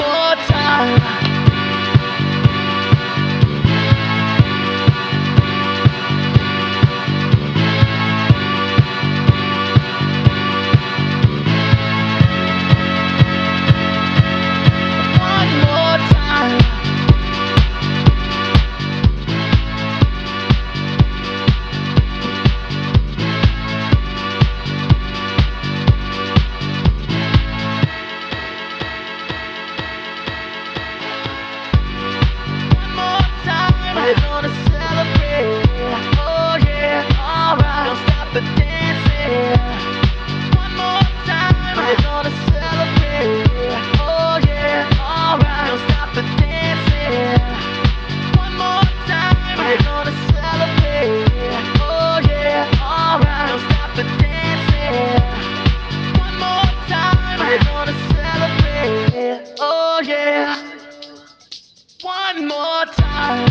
more time. We're gonna celebrate. Oh yeah, alright. Don't stop the dancing. One more time. We're gonna celebrate. Oh yeah, alright. Don't stop the dancing. One more time. We're gonna celebrate. Oh yeah, alright. Don't stop the dancing. One more time. We're gonna celebrate. Oh yeah. One more time.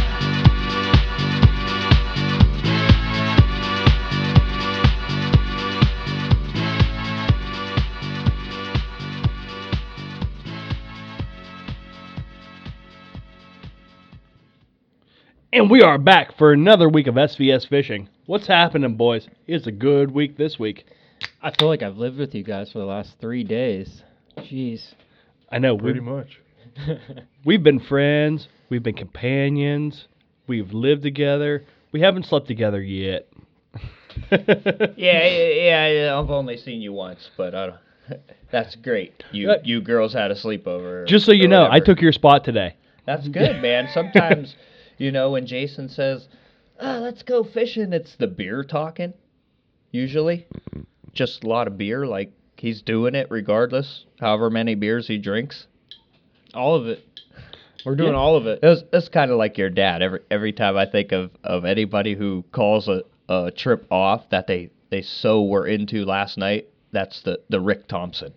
And we are back for another week of SVS Fishing. What's happening, boys? It's a good week this week. I feel like I've lived with you guys for the last 3 days. Jeez. I know. Pretty much. We've been friends. We've been companions. We've lived together. We haven't slept together yet. Yeah, I've only seen you once, but that's great. You girls had a sleepover. Just so you know, I took your spot today. That's good, man. Sometimes, when Jason says, let's go fishing, it's the beer talking, usually. Just a lot of beer, like he's doing it regardless, however many beers he drinks. All of it. We're doing all of it. It's kind of like your dad. Every time I think of anybody who calls a trip off that they so were into last night, that's the Rick Thompson.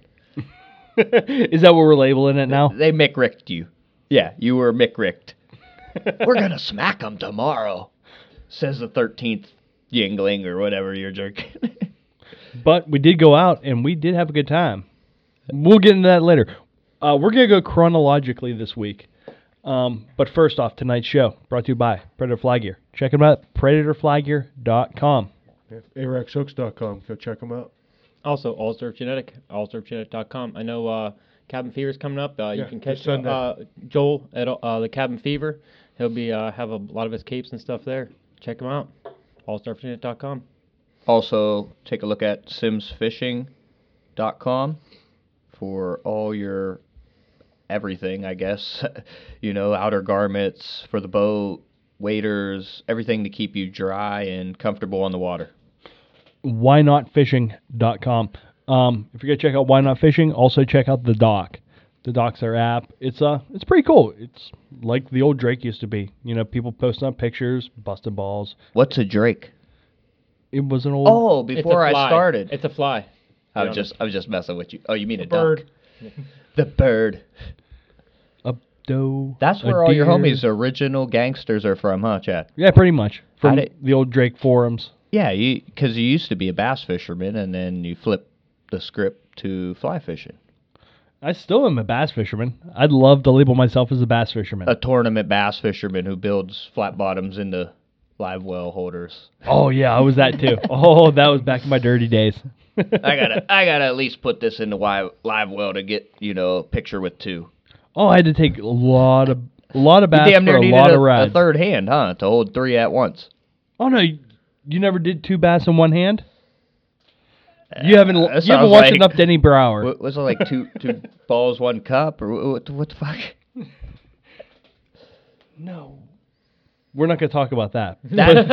Is that what we're labeling it now? They Mick-Ricked you. Yeah, you were Mick-Ricked. We're going to smack them tomorrow, says the 13th Yingling or whatever you're drinking. But we did go out, and we did have a good time. We'll get into that later. We're going to go chronologically this week. But first off, tonight's show brought to you by Predator Fly Gear. Check them out at predatorflygear.com. Yeah, ARAXhooks.com. Go check them out. Also, Allsurf Genetic, allsurfgenetic.com. I know Cabin Fever's coming up. You can catch Joel at the Cabin Fever. He'll be have a lot of his capes and stuff there. Check him out. allsurfgenetic.com. Also, take a look at simsfishing.com for all your everything, I guess. Outer garments for the boat, waders, everything to keep you dry and comfortable on the water. WhyNotFishing.com. If you're gonna check out Why Not Fishing, also check out the Dock. The Dock's our app. It's pretty cool. It's like the old Drake used to be. People posting up pictures, busting balls. What's a Drake? It was an old. Oh, before I started. It's a fly. I was just messing with you. Oh, you mean a bird. Duck? The bird. A doe. That's where all your homies' original gangsters are from, huh, Chad? Yeah, pretty much. From the old Drake forums. Yeah, because you used to be a bass fisherman, and then you flipped the script to fly fishing. I still am a bass fisherman. I'd love to label myself as a bass fisherman. A tournament bass fisherman who builds flat bottoms into live well holders. Oh yeah, I was that too. Oh, that was back in my dirty days. I gotta at least put this into live well to get a picture with two. Oh, I had to take a lot of bass damn near for a lot of a rides. third hand, huh, to hold three at once. Oh no, you never did two bass in one hand? You haven't watched like, enough Denny Brower. Was it like two balls, one cup, or what the fuck? No. We're not going to talk about that. Listen.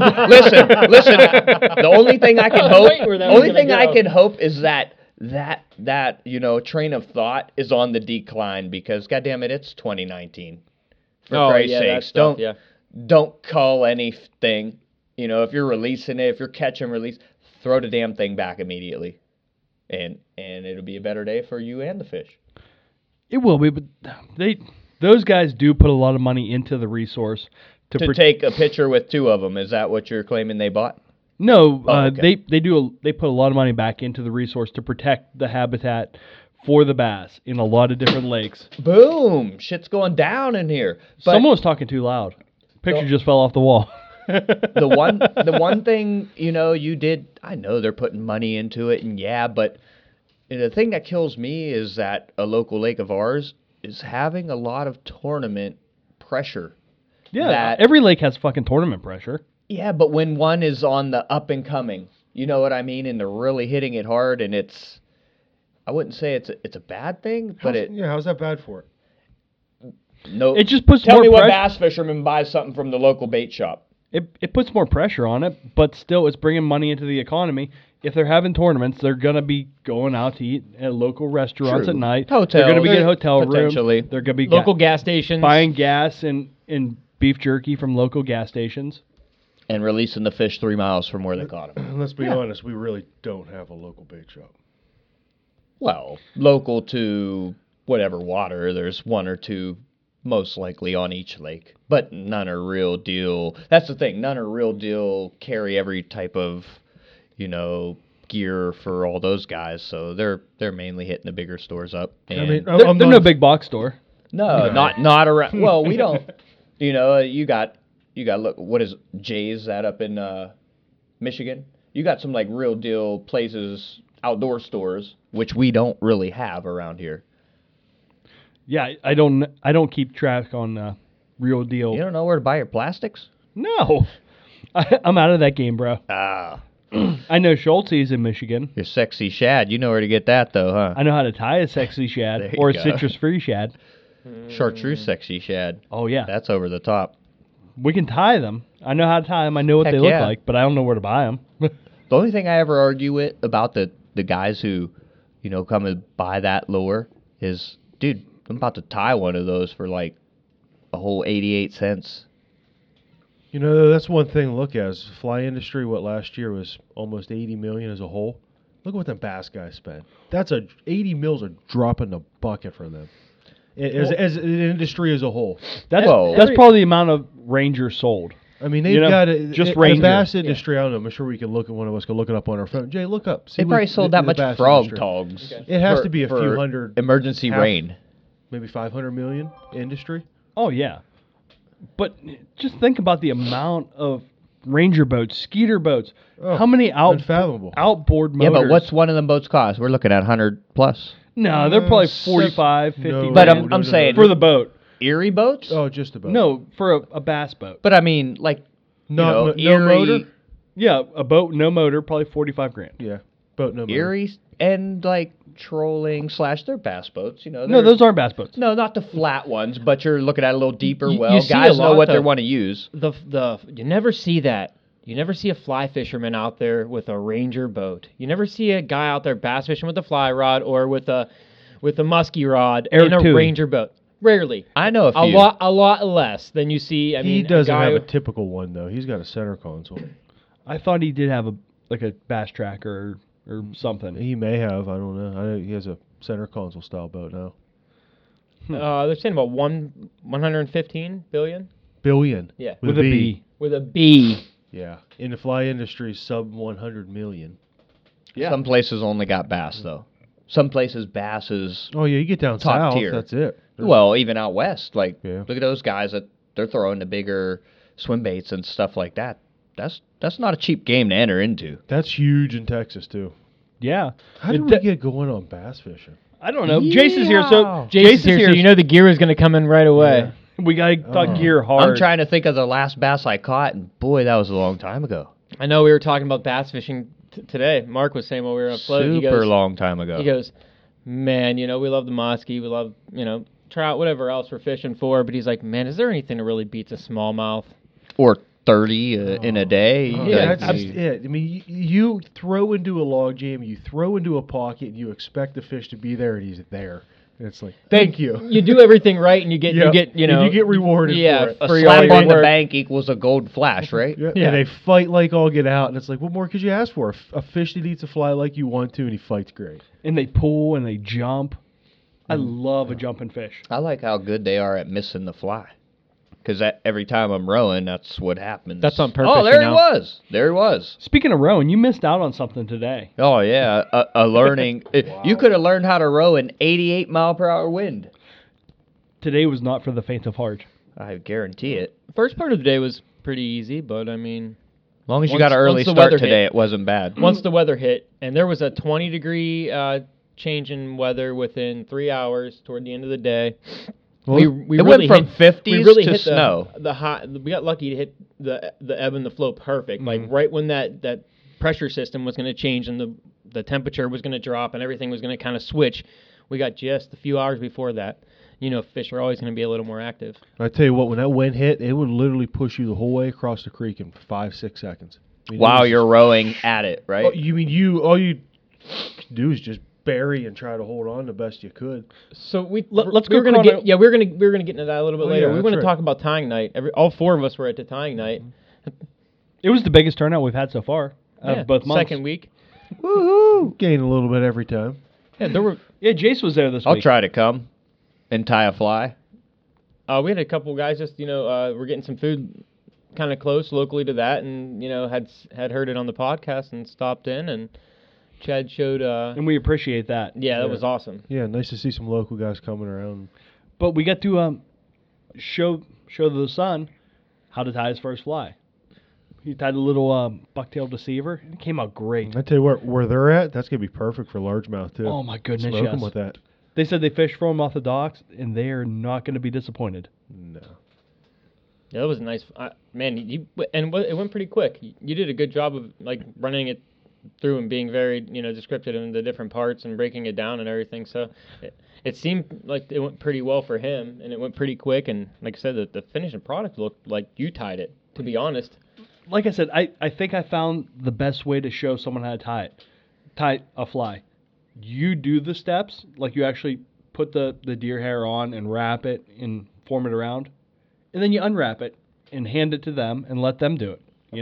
The only thing I can hope is that train of thought is on the decline because, goddammit, it's 2019. For Christ's sakes, don't cull anything. If you're releasing it, if you're catch and release, throw the damn thing back immediately, and it'll be a better day for you and the fish. It will be, but those guys do put a lot of money into the resource to take a picture with two of them. Is that what you're claiming they bought? No, okay. They put a lot of money back into the resource to protect the habitat for the bass in a lot of different lakes. Boom! Shit's going down in here. But Someone was talking too loud. Picture just fell off the wall. the one thing, you did, I know they're putting money into it, and but the thing that kills me is that a local lake of ours is having a lot of tournament pressure. Yeah, every lake has fucking tournament pressure. Yeah, but when one is on the up and coming, you know what I mean, and they're really hitting it hard, and I wouldn't say it's a bad thing, but how's that bad for it? No, it just puts tell more me what pressure. bass fisherman buys something from the local bait shop. It puts more pressure on it, but still, it's bringing money into the economy. If they're having tournaments, they're gonna be going out to eat at local restaurants True. at night. Hotels. They're gonna be getting hotel rooms. Potentially. They're gonna be Local gas stations. buying gas and beef jerky from local gas stations. And releasing the fish 3 miles from where they caught them. Let's be honest, we really don't have a local bait shop. Well, local to whatever water, there's one or two most likely on each lake. But none are real deal. That's the thing. None are real deal carry every type of, gear for all those guys. So they're mainly hitting the bigger stores up. And They're no big box store. no, not around. Well, we don't. You got look. What is Jay's that up in Michigan? You got some like real deal places, outdoor stores, which we don't really have around here. Yeah, I don't keep track on real deal. You don't know where to buy your plastics? No, I'm out of that game, bro. Ah, I know Schulte's in Michigan. your sexy shad. You know where to get that though, huh? I know how to tie a sexy shad There you or a go. citrus-free shad. Chartreuse sexy shad. Oh yeah, That's over the top. we can tie them. I know how to tie them. I know what Heck they look yeah. like, but I don't know where to buy them. The only thing I ever argue with about the guys who, come and buy that lure is, dude, I'm about to tie one of those for like a whole 88 cents. That's one thing to look at. Is the fly industry, what last year was almost 80 million as a whole. Look at what the bass guys spent. 80 mils a drop in the bucket for them. As an industry as a whole. That's Whoa. probably the amount of Rangers sold. I mean, they've got just the Ranger. bass industry. I don't know. I'm sure we can look at one of us can look it up on our phone. Jay, look up. See They probably what sold the that much bass frog industry. togs. It has for- to be a few for hundred, emergency half- rain. maybe 500 million industry. Oh yeah, but just think about the amount of Ranger boats, skeeter boats. Oh, How many unfathomable. outboard Yeah, motors? but what's one of them boats cost? We're looking at 100 plus. No, they're probably Seven- 45, 50 no, But grand I'm saying for the boat. Erie boats. Oh, just about. No, for a bass boat. But I mean, like no Erie, motor. Yeah, a boat, no motor, probably 45 grand. Yeah, boat no motor. Erie, and like trolling / their bass boats. No, they're- those aren't bass boats. No, not the flat ones, but you're looking at a little deeper You- well. you see Guys a know lot, what they though. want to use. You never see that. You never see a fly fisherman out there with a Ranger boat. You never see a guy out there bass fishing with a fly rod or with a musky rod Eric in a Toohey. Ranger boat. Rarely. I know a few. A lot less than you see. I He mean, doesn't a guy have a with- typical one though. He's got a center console. I thought he did have a bass tracker or something. He may have. I don't know. I know he has a center console style boat now. they're saying about 115 billion. Billion. Yeah. With a B. With a B. Yeah. In the fly industry, sub 100 million. Yeah. Some places only got bass though. Some places bass is Oh yeah, you get down Top south. tier. That's it. well, even out west. Like Yeah. look at those guys that they're throwing the bigger swim baits and stuff like that. That's not a cheap game to enter into. That's huge in Texas too. Yeah. How did It we de- get going on bass fishing? I don't know. Jace is here, so Jason's here, so you know the gear is going to come in right away. we got to talk gear hard. I'm trying to think of the last bass I caught, and boy, that was a long time ago. I know we were talking about bass fishing today. Mark was saying while we were on a float. Super long time ago. He goes, man, we love the muskie, we love, trout, whatever else we're fishing for. But he's like, man, is there anything that really beats a smallmouth? Or 30 in a day. Yeah, Like, that's just it. I mean, you throw into a log jam, you throw into a pocket, and you expect the fish to be there, and he's there. And it's like, thank you. You do everything right, and you get, And you get rewarded yeah, for it. a for slap your on the work. bank equals a gold flash, right? Yeah. Yeah. And they fight like all get out, and it's like, what more could you ask for? A fish that eats a fly like you want to, and he fights great. and they pull and they jump. I love a jumping fish. I like how good they are at missing the fly. because every time I'm rowing, that's what happens. That's on purpose. Oh, there he was. There he was. Speaking of rowing, you missed out on something today. Oh, yeah. A learning. Wow. You could have learned how to row in 88 mile per hour wind. Today was not for the faint of heart. I guarantee it. First part of the day was pretty easy, but I mean, as long as you got an early start today, it wasn't bad. Once the weather hit, and there was a 20-degree change in weather within 3 hours toward the end of the day. Well, we really went from 50s to snow. The high, we got lucky to hit the ebb and the flow perfect. Like right when that pressure system was going to change and the temperature was going to drop and everything was going to kind of switch. We got just a few hours before that. You know, fish are always going to be a little more active. I tell you what, when that wind hit, it would literally push you the whole way across the creek in 5-6 seconds. I mean, while you're rowing at it, right? Oh, you mean all you do is just bury and try to hold on the best you could. So let's go. We're gonna get into that a little bit later. Yeah, we want to talk about tying night. All 4 of us were at the tying night. It was the biggest turnout we've had so far. Both months. Second week. Woohoo! Gain a little bit every time. Yeah, there were. Yeah, Jace was there this week. I'll try to come and tie a fly. We had a couple guys just we're getting some food kind of close locally to that, and had heard it on the podcast and stopped in, and Chad showed. And we appreciate that. Yeah, that was awesome. Yeah, nice to see some local guys coming around. But we got to show the son how to tie his first fly. He tied a little bucktail deceiver, and it came out great. I tell you where they're at, that's gonna be perfect for largemouth too. Oh my goodness, Smoke yes. them with that. They said they fished for him off the docks, and they are not going to be disappointed. No. Yeah, that was nice. Man, it went pretty quick. You did a good job of running it through and being very descriptive in the different parts and breaking it down and everything. So it seemed like it went pretty well for him, and it went pretty quick. And like I said, the finishing product looked like you tied it. To be honest. Like I said, I think I found the best way to show someone how to tie a fly. You do the steps, like you actually put the deer hair on and wrap it and form it around, and then you unwrap it and hand it to them and let them do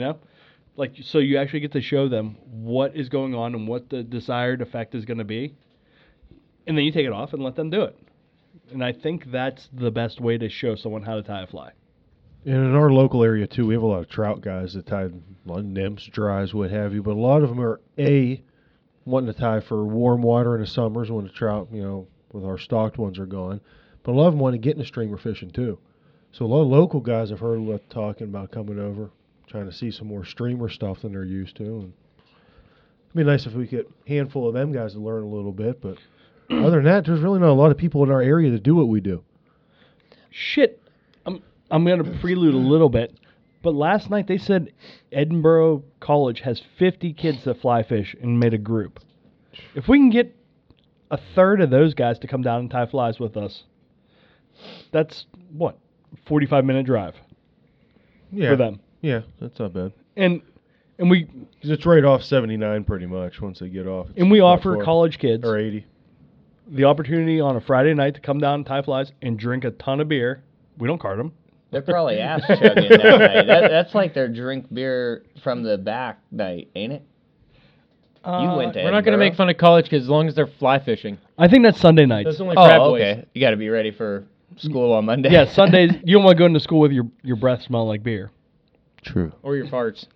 it, so you actually get to show them what is going on and what the desired effect is going to be, and then you take it off and let them do it. And I think that's the best way to show someone how to tie a fly. And in our local area, too, we have a lot of trout guys that tie a lot of nymphs, dries, what have you, but a lot of them are, wanting to tie for warm water in the summers when the trout, with our stocked ones are gone. But a lot of them want to get into streamer fishing, too. So a lot of local guys I've heard talking about coming over, trying to see some more streamer stuff than they're used to. And it'd be nice if we could handful of them guys to learn a little bit. But other than that, there's really not a lot of people in our area that do what we do. Shit. I'm going to prelude a little bit. But last night they said Edinboro College has 50 kids that fly fish and made a group. If we can get a third of those guys to come down and tie flies with us, that's 45-minute drive for them. Yeah, that's not bad. And we, 'cause it's right off 79 pretty much once they get off. And we offer college kids or 80 the opportunity on a Friday night to come down and tie flies and drink a ton of beer. We don't cart them. They're probably ass chugging that night. That's like their drink beer from the back night, ain't it? You went to We're not going to make fun of college kids as long as they're fly fishing. I think that's Sunday nights. That's only frat boys. Okay. You got to be ready for school on Monday. Yeah, Sundays. You don't want to go into school with your breath smelling like beer. True. Or your farts.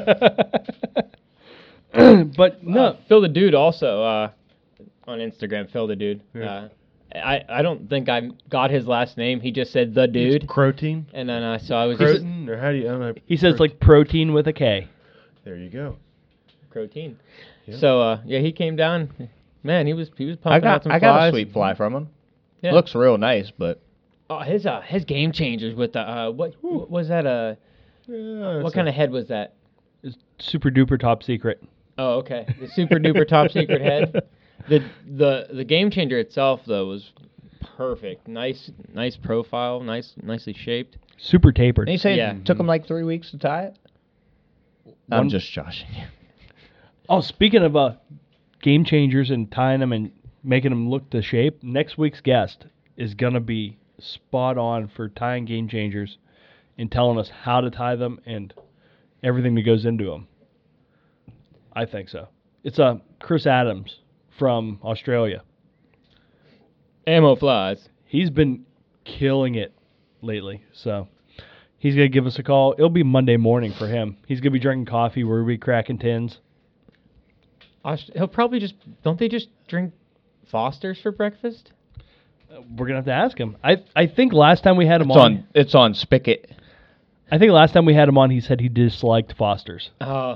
But no. Phil the Dude also on Instagram. Phil the Dude. Yeah. I don't think I got his last name. He just said the dude. Crotein. And then I was Croton, or how do you? I don't know. He says like protein with a K. There you go. Crotein. Yep. So he came down. Man, he was pumping out some flies. I got a sweet fly from him. Yeah. Looks real nice, but his game changers with the what was that what kind of head was that? It's super duper top secret. Oh, okay. The super duper top secret head. The game changer itself though was perfect. Nice profile, nicely shaped. Super tapered. And you say it took him like 3 weeks to tie it? I'm just joshing you. Oh, speaking of game changers and tying them and making them look to shape, next week's guest is gonna be spot on for tying game changers and telling us how to tie them and everything that goes into them. I think so. It's Chris Adams from Australia. Ammo flies. He's been killing it lately. So He's going to give us a call. It'll be Monday morning for him. He's going to be drinking coffee. We'll be cracking tins. He'll probably just... Don't they just drink Foster's for breakfast? We're going to have to ask him. I think last time we had him on... It's on Spigot. I think last time we had him on, he said he disliked Foster's. Oh,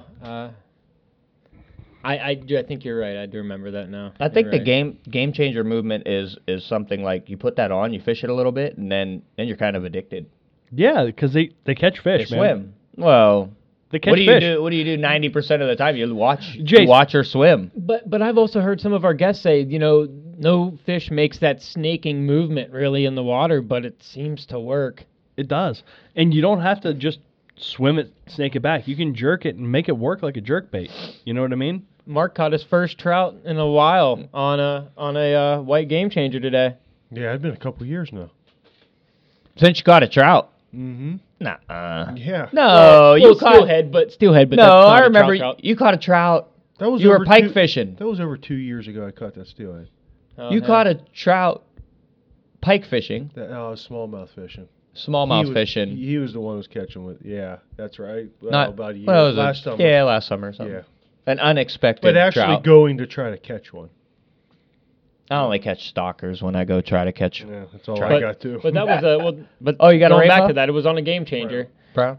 I think you're right. I do remember that now. I think the game changer movement is something like you put that on, you fish it a little bit, and then you're kind of addicted. Yeah, because they catch fish, they man. Swim. Well, they catch fish. What do you do 90% of the time? You watch or swim. But I've also heard some of our guests say, no fish makes that snaking movement really in the water, but it seems to work. It does. And you don't have to just swim it, snake it back. You can jerk it and make it work like a jerk bait. You know what I mean? Mark caught his first trout in a while on a white game changer today. Yeah, it's been a couple years now. Since you caught a trout. Mm-hmm. Nah. Yeah. No, you caught steelhead, but steelhead. But no, that's not I remember trout. you caught a trout. That was you were pike fishing. That was over 2 years ago. I caught that steelhead. You caught a trout pike fishing. Smallmouth fishing. Smallmouth fishing. He was the one who was catching with. Yeah, that's right. About a year. Last summer. Yeah, last summer or something. Yeah. An unexpected But actually trout. going to try to catch one. I only catch stalkers when I go try to catch. Yeah, that's all I got too. But that was you got going a back to that. It was on a game changer. Bro.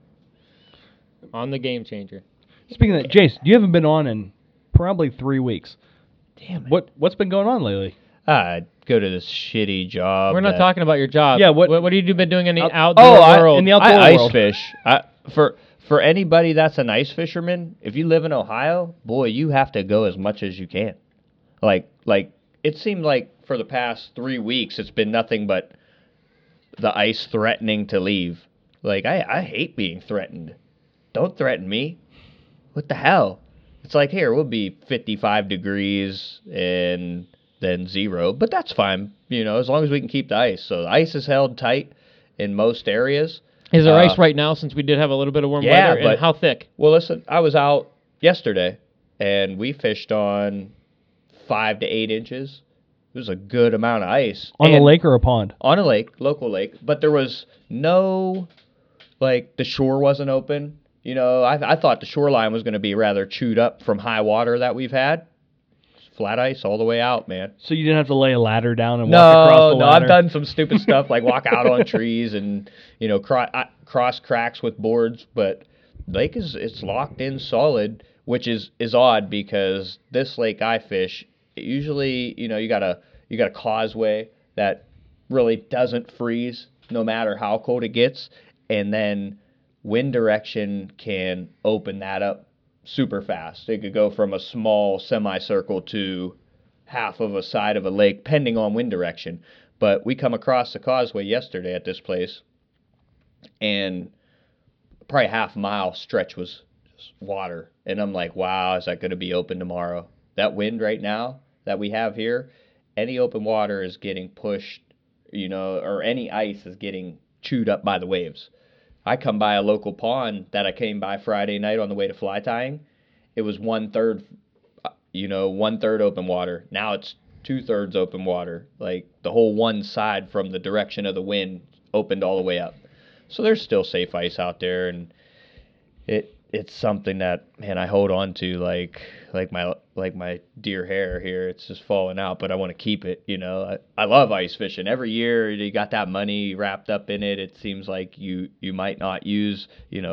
On the game changer. Speaking of that, Jace, you haven't been on in probably 3 weeks. Damn it. What's been going on lately? I go to this shitty job. We're not talking about your job. Yeah, what have you been doing in the outdoor world? In the outdoor I world. ice fish. For anybody that's an ice fisherman, if you live in Ohio, boy, you have to go as much as you can. Like it seemed like for the past 3 weeks, it's been nothing but the ice threatening to leave. Like, I hate being threatened. Don't threaten me. What the hell? It's like, here, we'll be 55 degrees and then 0, but that's fine, as long as we can keep the ice. So the ice is held tight in most areas. Is there ice right now since we did have a little bit of warm weather? But and how thick? Well, listen, I was out yesterday, and we fished on 5 to 8 inches. It was a good amount of ice. On a lake or a pond? On a lake, local lake. But there was no, the shore wasn't open. I thought the shoreline was going to be rather chewed up from high water that we've had. Flat ice all the way out, man. So you didn't have to lay a ladder down and walk across the ladder? No, I've done some stupid stuff like walk out on trees and, cross cracks with boards. But lake it's locked in solid, which is odd because this lake I fish, usually, you got a causeway that really doesn't freeze no matter how cold it gets. And then wind direction can open that up super fast. It could go from a small semicircle to half of a side of a lake, depending on wind direction. But we come across the causeway yesterday at this place, and probably half a mile stretch was just water. And I'm like, wow, is that going to be open tomorrow? That wind right now that we have here, any open water is getting pushed, or any ice is getting chewed up by the waves. I come by a local pond that I came by Friday night on the way to fly tying. It was 1/3, 1/3 open water. Now it's 2/3 open water. Like the whole one side from the direction of the wind opened all the way up. So there's still safe ice out there, and it's something that, man, I hold on to like my dear hair here. It's just falling out, but I want to keep it. I love ice fishing. Every year you got that money wrapped up in it. It seems like you might not use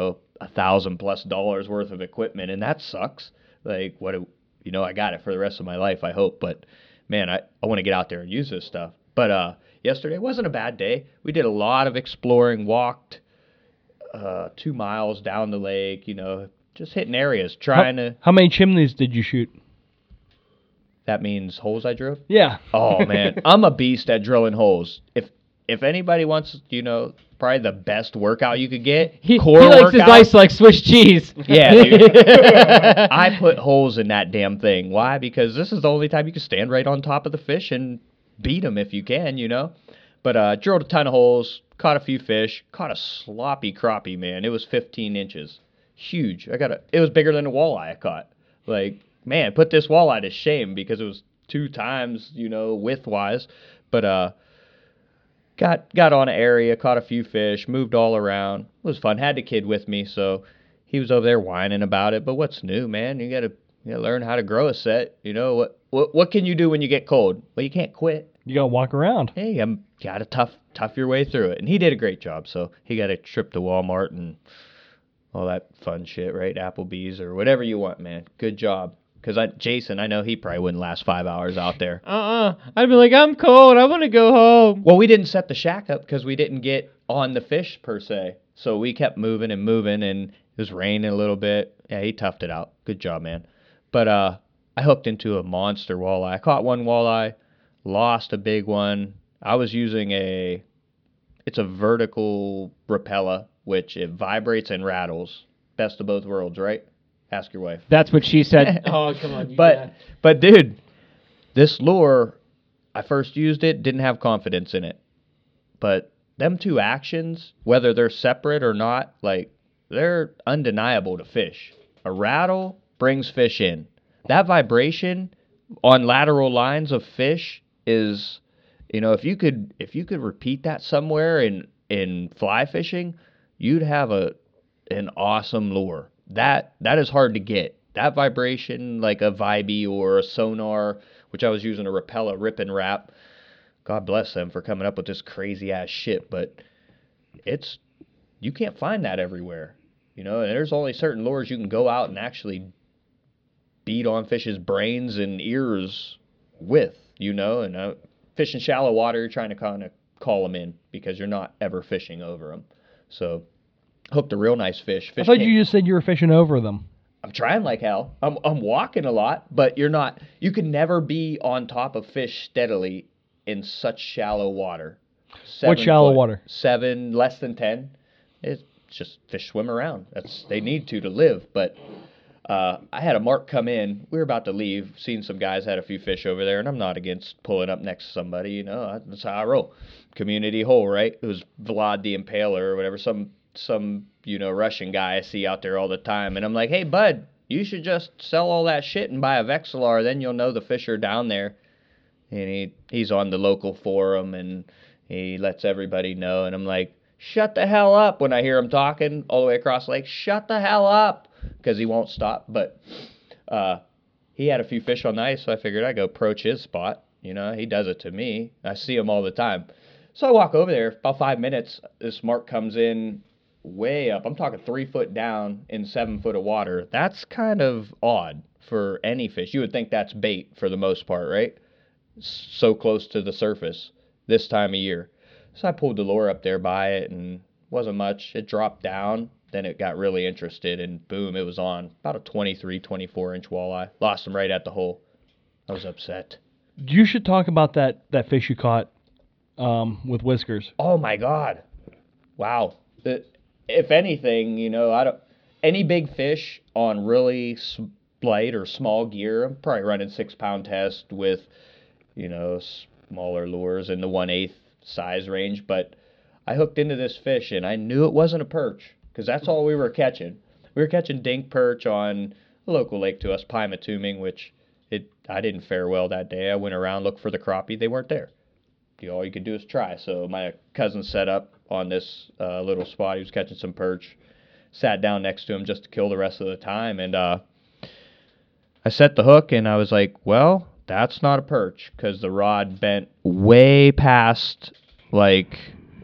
$1,000+ worth of equipment, and that sucks. Like I got it for the rest of my life, I hope. But man, I want to get out there and use this stuff. But yesterday wasn't a bad day. We did a lot of exploring, walked 2 miles down the lake, just hitting areas, trying to... How many chimneys did you shoot? That means holes I drilled? Yeah. Oh, man. I'm a beast at drilling holes. If anybody wants, probably the best workout you could get, he core likes workout, his ice like Swiss cheese. Yeah, dude. I put holes in that damn thing. Why? Because this is the only time you can stand right on top of the fish and beat them if you can, But drilled a ton of holes, caught a few fish, caught a sloppy crappie, man. It was 15 inches. Huge. It was bigger than a walleye I caught. Like, man, put this walleye to shame because it was 2 times, width-wise. But got on an area, caught a few fish, moved all around. It was fun. Had the kid with me, so he was over there whining about it. But what's new, man? You gotta learn how to grow a set. You know what can you do when you get cold? Well, you can't quit. You gotta walk around. Hey, you gotta tough your way through it. And he did a great job. So he got a trip to Walmart and all that fun shit, right? Applebee's or whatever you want, man. Good job. Because Jason, I know he probably wouldn't last 5 hours out there. I'd be like, I'm cold. I want to go home. Well, we didn't set the shack up because we didn't get on the fish, per se. So we kept moving, and it was raining a little bit. Yeah, he toughed it out. Good job, man. But I hooked into a monster walleye. I caught one walleye, lost a big one. I was using it's a vertical Rapala, which it vibrates and rattles. Best of both worlds, right? Ask your wife. That's what she said. Oh, come on. But dude, this lure, I first used it, didn't have confidence in it. But them two actions, whether they're separate or not, like, they're undeniable to fish. A rattle brings fish in. That vibration on lateral lines of fish is, if you could repeat that somewhere in fly fishing, you'd have an awesome lure. That is hard to get. That vibration, like a Vibey or a Sonar, which I was using a Rapala Rip and Wrap. God bless them for coming up with this crazy ass shit, but you can't find that everywhere. And there's only certain lures you can go out and actually beat on fish's brains and ears with, and fishing shallow water, you're trying to kind of call them in because you're not ever fishing over them. So hooked a real nice fish. I thought you just said you were fishing over them. I'm trying like hell. I'm walking a lot, but you're not. You can never be on top of fish steadily in such shallow water. What shallow water? 7, less than 10. It's just fish swim around. They need to live. But I had a mark come in. We were about to leave. Seen some guys had a few fish over there, and I'm not against pulling up next to somebody. That's how I roll. Community hole, right? It was Vlad the Impaler or whatever. Some Russian guy I see out there all the time. And I'm like, hey, bud, you should just sell all that shit and buy a Vexilar. Then you'll know the fish are down there. And he's on the local forum, and he lets everybody know. And I'm like, shut the hell up when I hear him talking all the way across the lake. Shut the hell up, because he won't stop. But he had a few fish on the ice, so I figured I'd go approach his spot. He does it to me. I see him all the time. So I walk over there. About 5 minutes, this mark comes in way up. I'm talking 3 foot down in 7 foot of water. That's kind of odd for any fish. You would think that's bait for the most part, right? So close to the surface this time of year. So I pulled the lure up there by it, and wasn't much. It dropped down. Then it got really interested, and boom, it was on. About a 23, 24-inch walleye. Lost him right at the hole. I was upset. You should talk about that fish you caught with whiskers. Oh, my God. Wow. If anything, any big fish on really light or small gear, I'm probably running 6-pound test with, smaller lures in the 1/8 size range. But I hooked into this fish, and I knew it wasn't a perch, because that's all we were catching. We were catching dink perch on a local lake to us, Pymatuming, which I didn't fare well that day. I went around, looked for the crappie. They weren't there. All you could do is try. So my cousin set up on this little spot. He was catching some perch. Sat down next to him just to kill the rest of the time. And I set the hook, and I was like, well, that's not a perch, because the rod bent way past, like,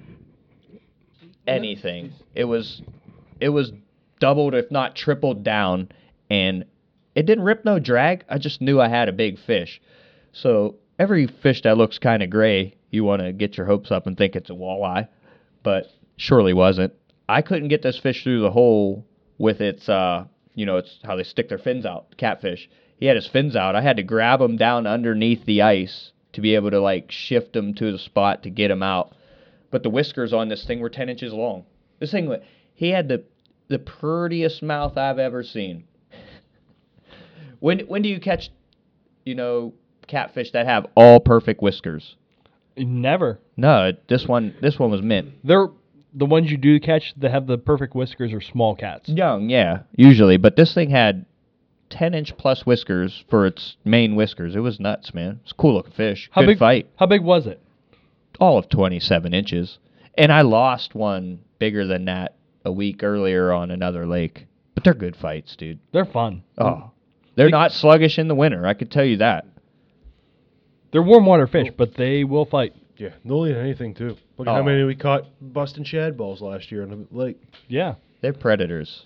anything. It was doubled, if not tripled down, and it didn't rip no drag. I just knew I had a big fish. So every fish that looks kind of gray, you want to get your hopes up and think it's a walleye, but surely wasn't. I couldn't get this fish through the hole with its, it's how they stick their fins out, catfish. He had his fins out. I had to grab him down underneath the ice to be able to, shift him to the spot to get him out. But the whiskers on this thing were 10 inches long. This thing, he had the prettiest mouth I've ever seen. When do you catch, catfish that have all perfect whiskers? Never. No, this one was mint. They're the ones you do catch that have the perfect whiskers are small cats. Young, yeah, usually. But this thing had 10-inch plus whiskers for its main whiskers. It was nuts, man. It's a cool looking fish. Good fight. How big was it? all of 27 inches. And I lost one bigger than that a week earlier on another lake. But they're good fights, dude. They're fun. Oh, they're not sluggish in the winter. I could tell you that. They're warm water fish, but they will fight. Yeah, they'll eat anything too. Look at how many we caught busting shad balls last year in the lake. Yeah. They're predators.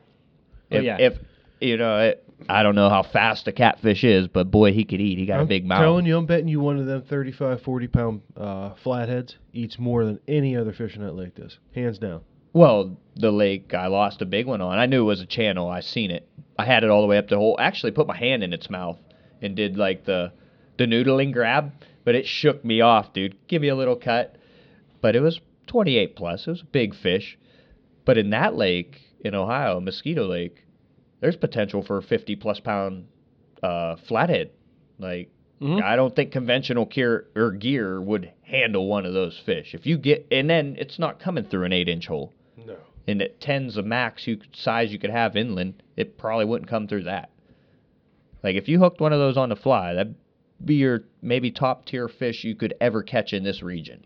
If you know, I don't know how fast a catfish is, but boy, he could eat. He got a big mouth. I'm telling you, I'm betting you one of them 35, 40-pound flatheads eats more than any other fish in that lake does. Hands down. Well, the lake I lost a big one on. I knew it was a channel. I seen it. I had it all the way up the hole. Actually put my hand in its mouth and did like the noodling grab, but it shook me off, dude. Give me a little cut. But it was 28 plus. It was a big fish. But in that lake in Ohio, Mosquito Lake, there's potential for a 50-plus pound flathead. Like, I don't think conventional gear would handle one of those fish. If you get, and then it's not coming through an 8-inch hole. No. And at 10's the max size you could have inland, it probably wouldn't come through that. Like, if you hooked one of those on the fly, that'd be your maybe top-tier fish you could ever catch in this region.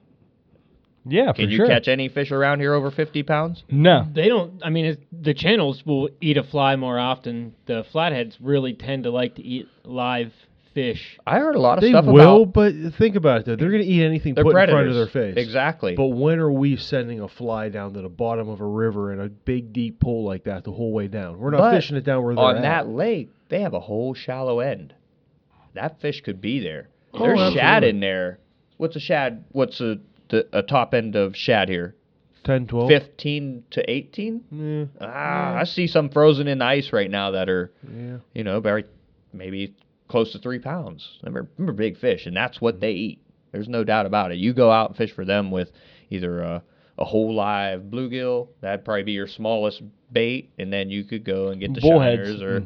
Yeah, Can for you sure. catch any fish around here over 50 pounds? No. They don't. I mean, the channels will eat a fly more often. The flatheads really tend to like to eat live fish. I heard a lot of They stuff will, about... but think about it, though. They're going to eat anything They're put predators. in front of their face. Exactly. But when are we sending a fly down to the bottom of a river in a big, deep pool like that the whole way down? We're not fishing it down where they're on at. that lake, they have a whole shallow end. That fish could be there. Oh, There's shad absolutely. in there. What's a shad? What's a top end of shad here? 10, 12? 15 to 18? I see some frozen in the ice right now that are, very maybe close to 3 pounds. They're big fish, and that's what they eat. There's no doubt about it. You go out and fish for them with either a whole live bluegill, that'd probably be your smallest bait, and then you could go and get the Bullheads. shiners or...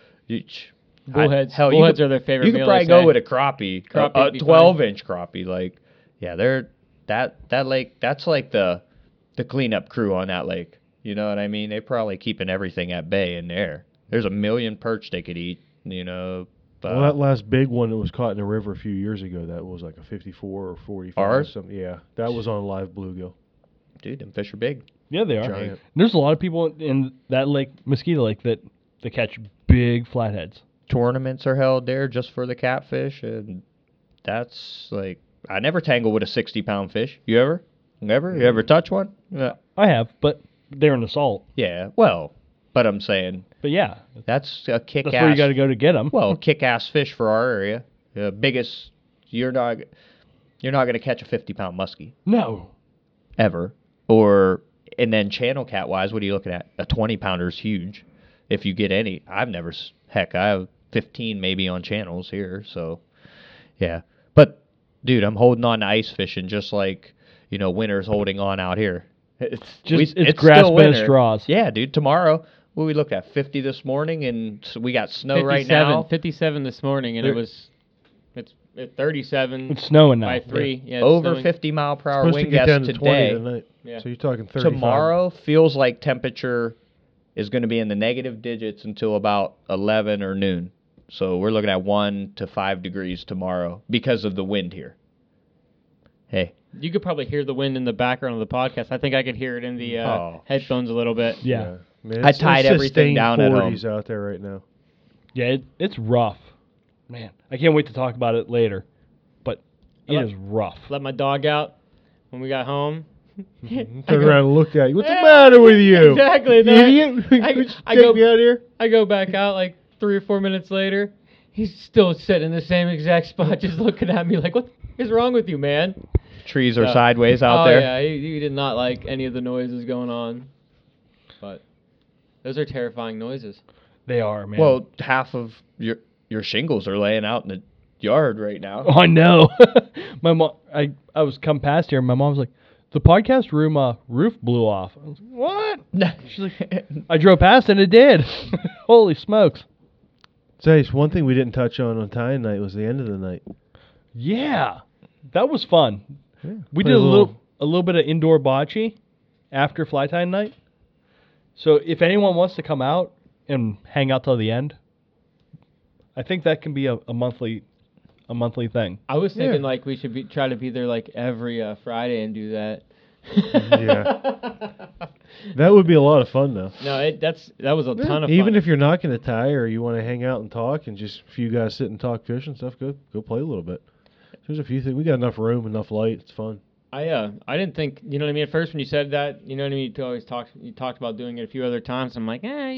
Bullheads. Hell, Bullheads are their favorite You could meal, probably they go say. with a crappie, Crappie a would be 12-inch crappie. Like, yeah, they're that lake. That's like the cleanup crew on that lake. You know what I mean? They're probably keeping everything at bay in there. There's a million perch they could eat. You know. Well, that last big one that was caught in the river a few years ago, that was like a 54 or 45 or Ours? something. Yeah, that was on live bluegill. Dude, them fish are big. Yeah, they are. Giant. There's a lot of people in that lake, Mosquito Lake, that catch big flatheads. Tournaments are held there just for the catfish, and that's like I never tangle with a 60-pound fish. You ever? Never? You ever touch one? Yeah. I have, but they're an assault. Yeah. Well, but I'm saying But yeah, that's a kick-ass. that's where you got to go to get them. Well, kick-ass fish for our area. The biggest. You're not going to catch a 50-pound muskie No. ever. And then channel cat wise, what are you looking at? A 20-pounder is huge. If you get any, I have 15 maybe on channels here. So, yeah. But dude, I'm holding on to ice fishing just like winter's holding on out here. It's grasping still winter. at straws. Yeah, dude. Tomorrow, what we looked at 50 this morning, and we got snow right now. 57 this morning, and it's 37. It's snowing now. By 3. Yeah, it's Over snowing. 50 mile per hour Supposed wind to get down gusts to 20 today. tonight. Yeah. So you're talking 35. Tomorrow feels like temperature is going to be in the negative digits until about 11 or noon. So we're looking at 1 to 5 degrees tomorrow because of the wind here. Hey. You could probably hear the wind in the background of the podcast. I think I could hear it in the headphones a little bit. Yeah. Man, I it's tied everything sustained down at 40s out there right now. Yeah, it's rough. Man, I can't wait to talk about it later. But it is rough. Let my dog out when we got home. Turned around and looked at you. What's the matter with you? Exactly. You Then idiot. I Take go- me out of here. I go back out like 3 or 4 minutes later. He's still sitting in the same exact spot, just looking at me like, "What is wrong with you, man?" Trees are sideways out there. Yeah, he did not like any of the noises going on. But those are terrifying noises. They are, man. Well, half of your shingles are laying out in the yard right now. Oh, I know. My mom, I was come past here, and my mom was like, "The podcast room roof blew off." I was like, "What?" She's like, "I drove past and it did." Holy smokes! Say, one thing we didn't touch on tying night was the end of the night. Yeah, that was fun. Yeah, We played did a little bit of indoor bocce after fly tying night. So if anyone wants to come out and hang out till the end, I think that can be a monthly a monthly thing. I was thinking like we should try to be there like every Friday and do that. Yeah. That would be a lot of fun, though. No, that was a ton of fun. Even if you're not going to tie or you want to hang out and talk and just a few guys sit and talk fish and stuff, go play a little bit. There's a few things. We got enough room, enough light. It's fun. I didn't think, you know what I mean, at first when you said that, you know what I mean, you talked about doing it a few other times. I'm like,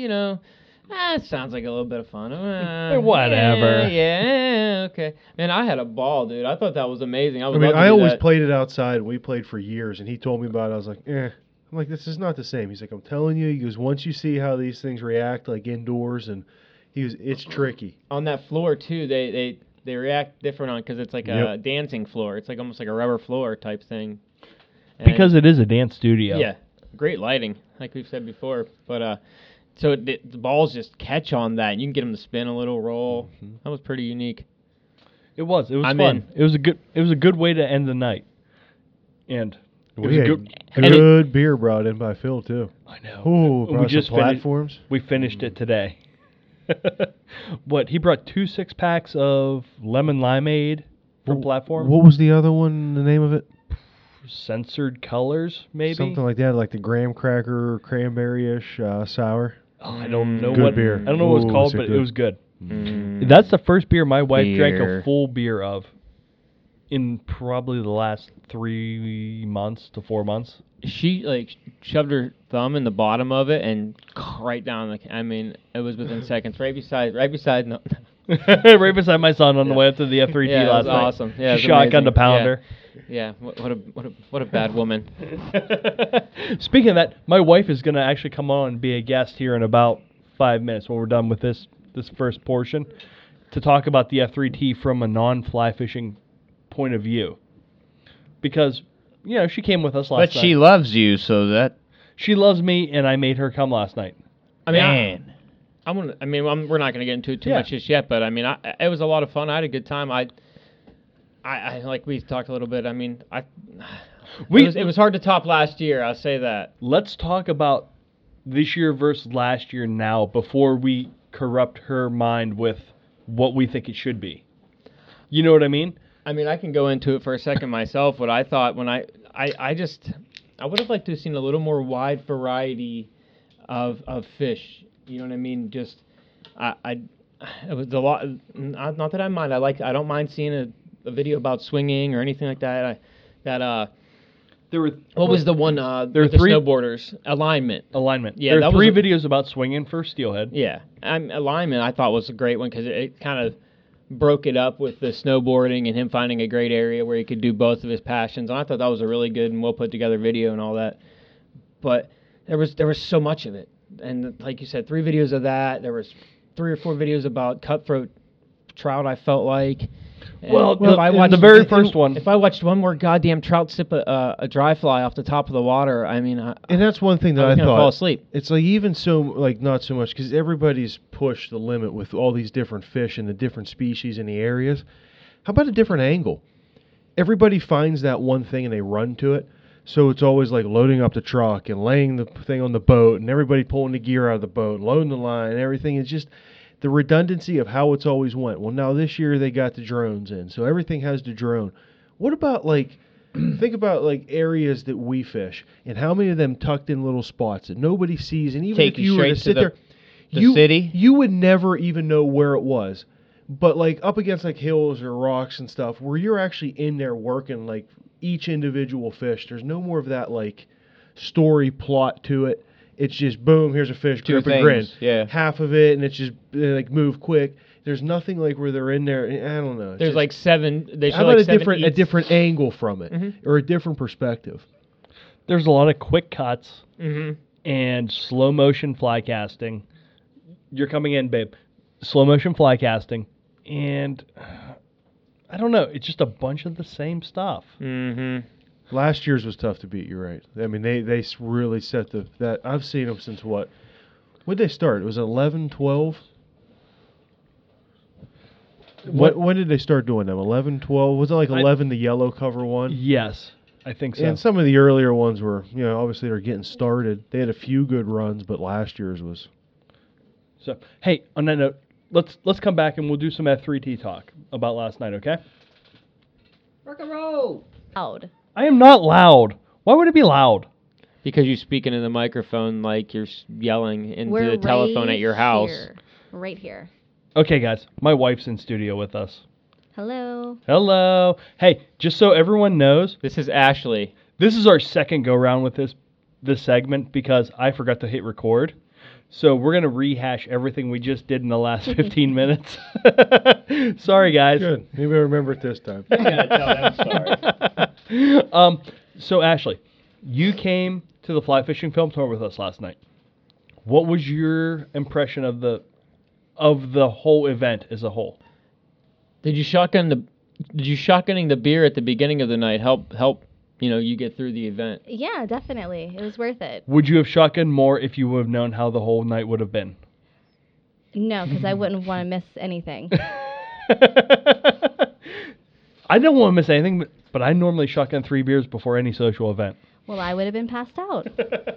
it sounds like a little bit of fun. Whatever. Yeah, okay. Man, I had a ball, dude. I thought that was amazing. I always played it outside. We played for years, and he told me about it. I was like, I'm like, this is not the same. He's like, I'm telling you. He goes, once you see how these things react, like indoors, and he goes, it's tricky. On that floor, too, they react different on because it's like a dancing floor. It's like almost like a rubber floor type thing. And because it is a dance studio. Yeah, great lighting, like we've said before. But so the balls just catch on that, and you can get them to spin a little, roll. Mm-hmm. That was pretty unique. It was fun. It was a good way to end the night. And it was good beer brought in by Phil too. I know. Ooh, we just platforms. We finished it today. What, he brought 2 6-packs of lemon limeade from Platform. What was the other one? The name of it? Censored Colors, maybe something like that, like the graham cracker cranberry-ish sour. Oh, I don't know good beer. I don't know what it was called, but it was good. That's the first beer my wife drank a full beer of in probably the last 3 months to 4 months. She shoved her thumb in the bottom of it and right down. It was within seconds, right beside no. Right beside my son on the way up to the F3T last night. Awesome. Yeah, she shotgunned a pounder. Yeah. What a bad woman. Speaking of that, my wife is going to actually come on and be a guest here in about 5 minutes when we're done with this first portion to talk about the F3T from a non-fly fishing point of view. Because, she came with us last night. But she loves you, so that... She loves me, and I made her come last night. We're not going to get into it too much just yet, but it was a lot of fun. I had a good time. I like we talked a little bit. It was hard to top last year. I'll say that. Let's talk about this year versus last year now before we corrupt her mind with what we think it should be. You know what I mean? I can go into it for a second myself. What I thought when I would have liked to have seen a little more wide variety of fish. You know what I mean? Just it was a lot. Not that I mind. I don't mind seeing a video about swinging or anything like that. There were. What was the one? There were 3 snowboarders. Alignment. Yeah, there were 3 videos about swinging for steelhead. Yeah, alignment. I thought was a great one because it kind of broke it up with the snowboarding and him finding a great area where he could do both of his passions. And I thought that was a really good and well put together video and all that. But there was so much of it, and like you said, 3 videos of that. There was 3 or 4 videos about cutthroat trout. I felt like. Well, the very first one. If I watched one more goddamn trout sip a dry fly off the top of the water, and that's one thing that I thought. Fall asleep. It's like even so, not so much because everybody's pushed the limit with all these different fish and the different species in the areas. How about a different angle? Everybody finds that one thing and they run to it. So it's always like loading up the truck and laying the thing on the boat and everybody pulling the gear out of the boat, loading the line and everything. It's just the redundancy of how it's always went. Well, now this year they got the drones in, so everything has the drone. What about think about areas that we fish and how many of them tucked in little spots that nobody sees, and even if you were to sit there, city, you would never even know where it was. But up against hills or rocks and stuff, where you're actually in there working each individual fish. There's no more of that story plot to it. It's just boom, here's a fish, grip and grin. Yeah. Half of it, and it's just move quick. There's nothing where they're in there. I don't know. There's 7. They show how about a different angle from it, or a different perspective? There's a lot of quick cuts and slow motion fly casting. You're coming in, babe. Slow motion fly casting, and I don't know. It's just a bunch of the same stuff. Mm-hmm. Last year's was tough to beat. You're right. They really set that. I've seen them since what? When did they start? It was 11, 12? When did they start doing them? 11, 12? Was it 11, the yellow cover one? Yes, I think so. And some of the earlier ones were, obviously they're getting started. They had a few good runs, but last year's was. So, hey, on that note, let's come back and we'll do some F3T talk about last night, okay? Rock and roll. Loud. I am not loud. Why would it be loud? Because you're speaking in the microphone like you're yelling into We're the telephone at your house. Here. Right here. Okay, guys, my wife's in studio with us. Hello. Hello. Hey, just so everyone knows, This is Ashley. this is our second go round with this segment because I forgot to hit record. So we're gonna rehash everything we just did in the last 15 minutes. Sorry, guys. Good. Maybe I remember it this time. I gotta tell them sorry. So Ashley, you came to the fly fishing film tour with us last night. What was your impression of the whole event as a whole? Did you shotgunning the beer at the beginning of the night help you get through the event? Yeah, definitely. It was worth it. Would you have shotgunned more if you would have known how the whole night would have been? No, because I wouldn't want to miss anything. I don't want to miss anything, but I normally shotgun 3 beers before any social event. Well, I would have been passed out.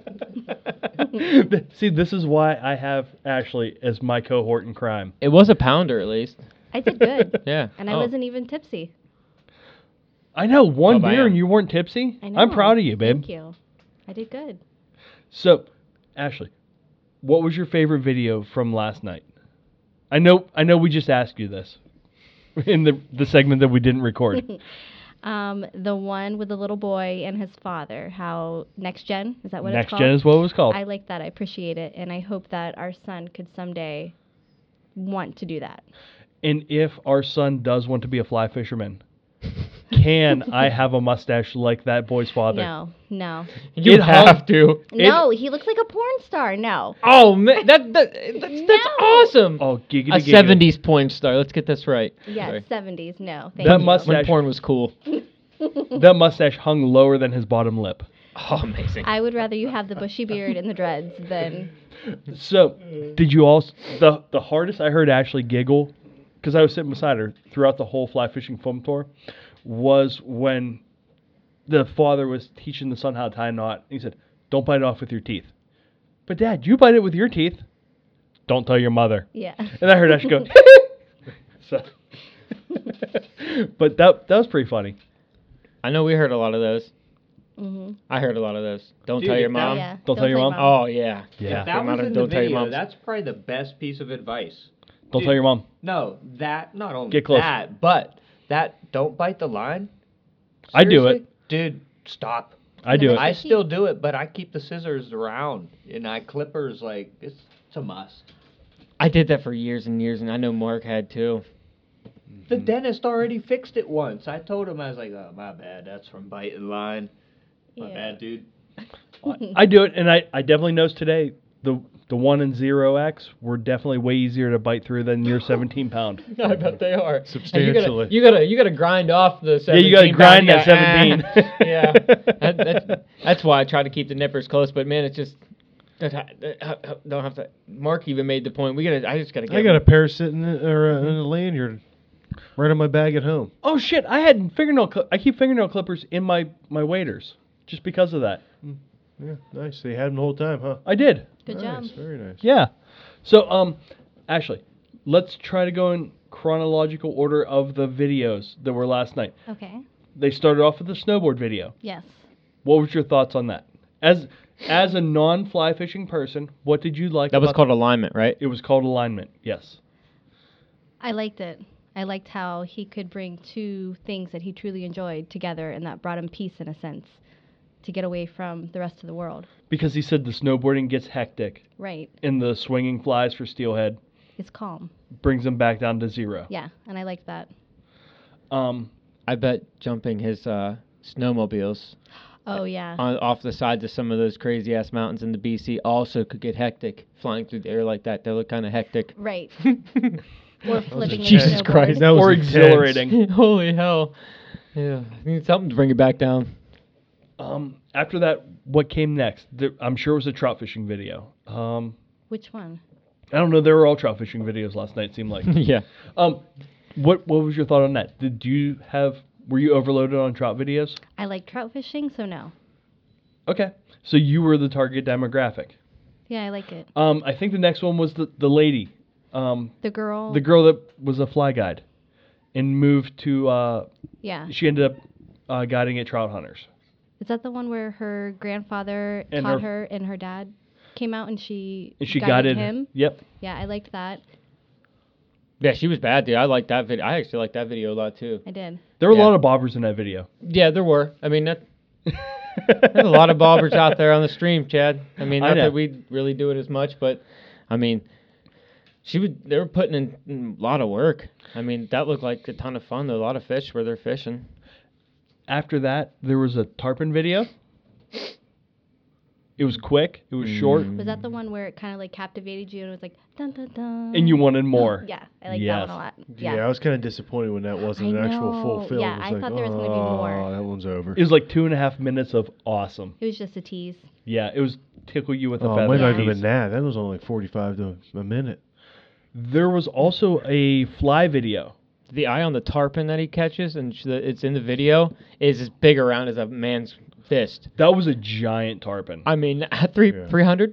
See, this is why I have Ashley as my cohort in crime. It was a pounder at least. I did good. Yeah. And I wasn't even tipsy. I know, one Oh, beer man. and you weren't tipsy? I know. I'm proud of you, babe. Thank you. I did good. So, Ashley, what was your favorite video from last night? I know we just asked you this in the segment that we didn't record. The one with the little boy and his father. How Next Gen, is that what it's Next called? Gen is what it was called. I like that. I appreciate it. And I hope that our son could someday want to do that. And if our son does want to be a fly fisherman, can I have a mustache like that boy's father? No. You It have hung- to. No, he looks like a porn star. No. Oh man, that's awesome. Oh, giggity, A giggity. 70s porn star. Let's get this right. Yes, Sorry. 70s. No. That Thank you. must- When Mustache. porn was cool. That mustache hung lower than his bottom lip. Oh, amazing. I would rather you have the bushy beard and the dreads than. So, did you all... The hardest I heard Ashley giggle, because I was sitting beside her throughout the whole fly fishing film tour, was when the father was teaching the son how to tie a knot. He said, "Don't bite it off with your teeth." But Dad, you bite it with your teeth. Don't tell your mother. Yeah. And I heard Ashley go, so. But that was pretty funny. I know we heard a lot of those. Mm-hmm. I heard a lot of those. Don't Dude, tell your if that- mom. Yeah. Don't tell your mom? Oh yeah. Yeah. If that was in the Don't tell your video, mom. that's probably the best piece of advice. Don't Dude. tell your mom. No, that not only Get close. that, but that don't bite the line. I do Seriously? it. Dude, stop. I do it. I still do it, but I keep the scissors around and I clippers like it's a must. I did that for years and years, and I know Mark had too. The dentist already fixed it once. I told him, I was like, "Oh, my bad. That's from biting line. My Yeah. bad, dude." I do it, and I definitely noticed today the 1 and 0X were definitely way easier to bite through than your 17-pound. I bet they are. Substantially. You gotta grind off the 17. Yeah, you gotta grind that 17. Yeah, that's why I try to keep the nippers close. But man, it's just don't have to. Mark even made the point. I just gotta get. I got a pair sitting in a lanyard right on my bag at home. Oh shit! I had I keep fingernail clippers in my waders just because of that. Yeah, nice. They had them the whole time, huh? I did. Good job. Nice, very nice. Yeah. So Ashley, let's try to go in chronological order of the videos that were last night. Okay. They started off with the snowboard video. Yes. What was your thoughts on that? As a non-fly fishing person, what did you like? That was about called alignment, right? It was called alignment. Yes. I liked it. I liked how he could bring two things that he truly enjoyed together, and that brought him peace in a sense, to get away from the rest of the world. Because he said the snowboarding gets hectic, Right. and the swinging flies for steelhead It's calm. brings them back down to zero. Yeah, and I liked that. I bet jumping his snowmobiles Oh, yeah. off the sides of some of those crazy ass mountains in the BC also could get hectic. Flying through the air like that, they look kind of hectic. Right. Or flipping a Jesus snowboard. Christ. That was Or intense. exhilarating. Holy hell! Yeah, I need something to bring it back down. After that, what came next? I'm sure it was a trout fishing video. Which one? I don't know. There were all trout fishing videos last night. It seemed like. Yeah. What was your thought on that? Were you overloaded on trout videos? I like trout fishing, so no. Okay, so you were the target demographic. Yeah, I like it. I think the next one was the lady The girl. The girl that was a fly guide, and moved to. Yeah. She ended up guiding at trout hunters. Is that the one where her grandfather And taught her- her and her dad came out and she guided him? Yep. Yeah, I liked that. Yeah, she was bad, dude. I like that video. I actually like that video a lot too. I did. There were Yeah. a lot of bobbers in that video. Yeah, there were. I mean, there's a lot of bobbers out there on the stream, Chad. I mean, I not know. that we really do it as much, but I mean, they were putting in a lot of work. I mean, that looked like a ton of fun. There were a lot of fish where they're fishing. After that, there was a tarpon video. It was quick. It was short, Was that the one where it kind of like captivated you and it was like dun dun dun? and you wanted more. Yeah, I like that Yes. one a lot. Yeah, Yeah. I was kind of disappointed when that wasn't I an actual full know. film. Yeah, It was I like, thought there was gonna be more. Oh, that one's over. It was like 2.5 minutes of awesome. It was just a tease. Yeah, it was tickle you with a Oh, it feather. might not Yeah. have been that. That was only like 45 to a minute. There was also a fly video. The eye on the tarpon that he catches, and it's in the video, is as big around as a man's fist. That was a giant tarpon. I mean, Yeah. 300?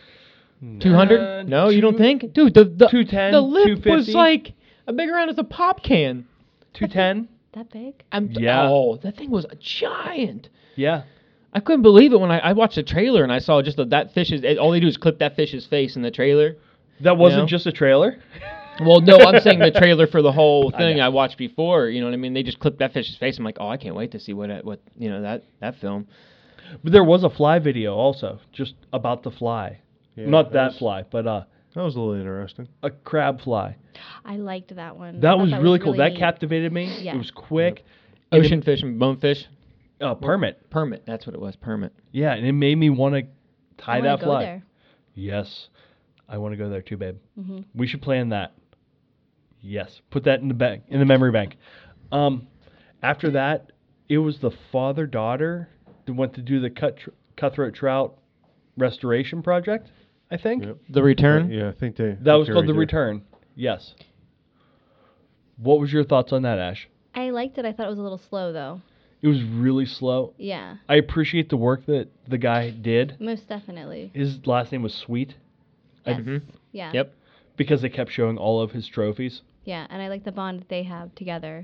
200? No, you don't two- think? Dude, the 210, the lip 250. was like a big around as a pop can. 210. That big? Yeah. Oh, that thing was a giant. Yeah. I couldn't believe it when I watched the trailer and I saw just that fish's. All they do is clip that fish's face in the trailer. That wasn't know? just a trailer. Well, no, I'm saying the trailer for the whole I thing know. I watched before. You know what I mean? They just clipped that fish's face. I'm like, oh, I can't wait to see what that film. But there was a fly video also, just about the fly. Yeah, Not that was- fly, but That was a little interesting. a crab fly. I liked that one. I That thought was really cool. That neat. captivated me. Yeah. It was quick. And Ocean fish and bonefish. Permit. Permit. That's what it was. Permit. Yeah, and it made me want to tie I wanna that go fly. there. Yes. I want to go there too, babe. Mhm. We should plan that. Yes. Put that in the bank, in the memory bank. After that, it was the father-daughter that went to do the cutthroat trout restoration project, I think. Yep. The Return. Yeah, I think they. That was called The did. Return. Yes. What was your thoughts on that, Ash? I liked it. I thought it was a little slow though. It was really slow. Yeah, I appreciate the work that the guy did. most definitely. His last name was Sweet Yes. Mhm. Yeah. Yep. because they kept showing all of his trophies. Yeah, and I like the bond that they have together.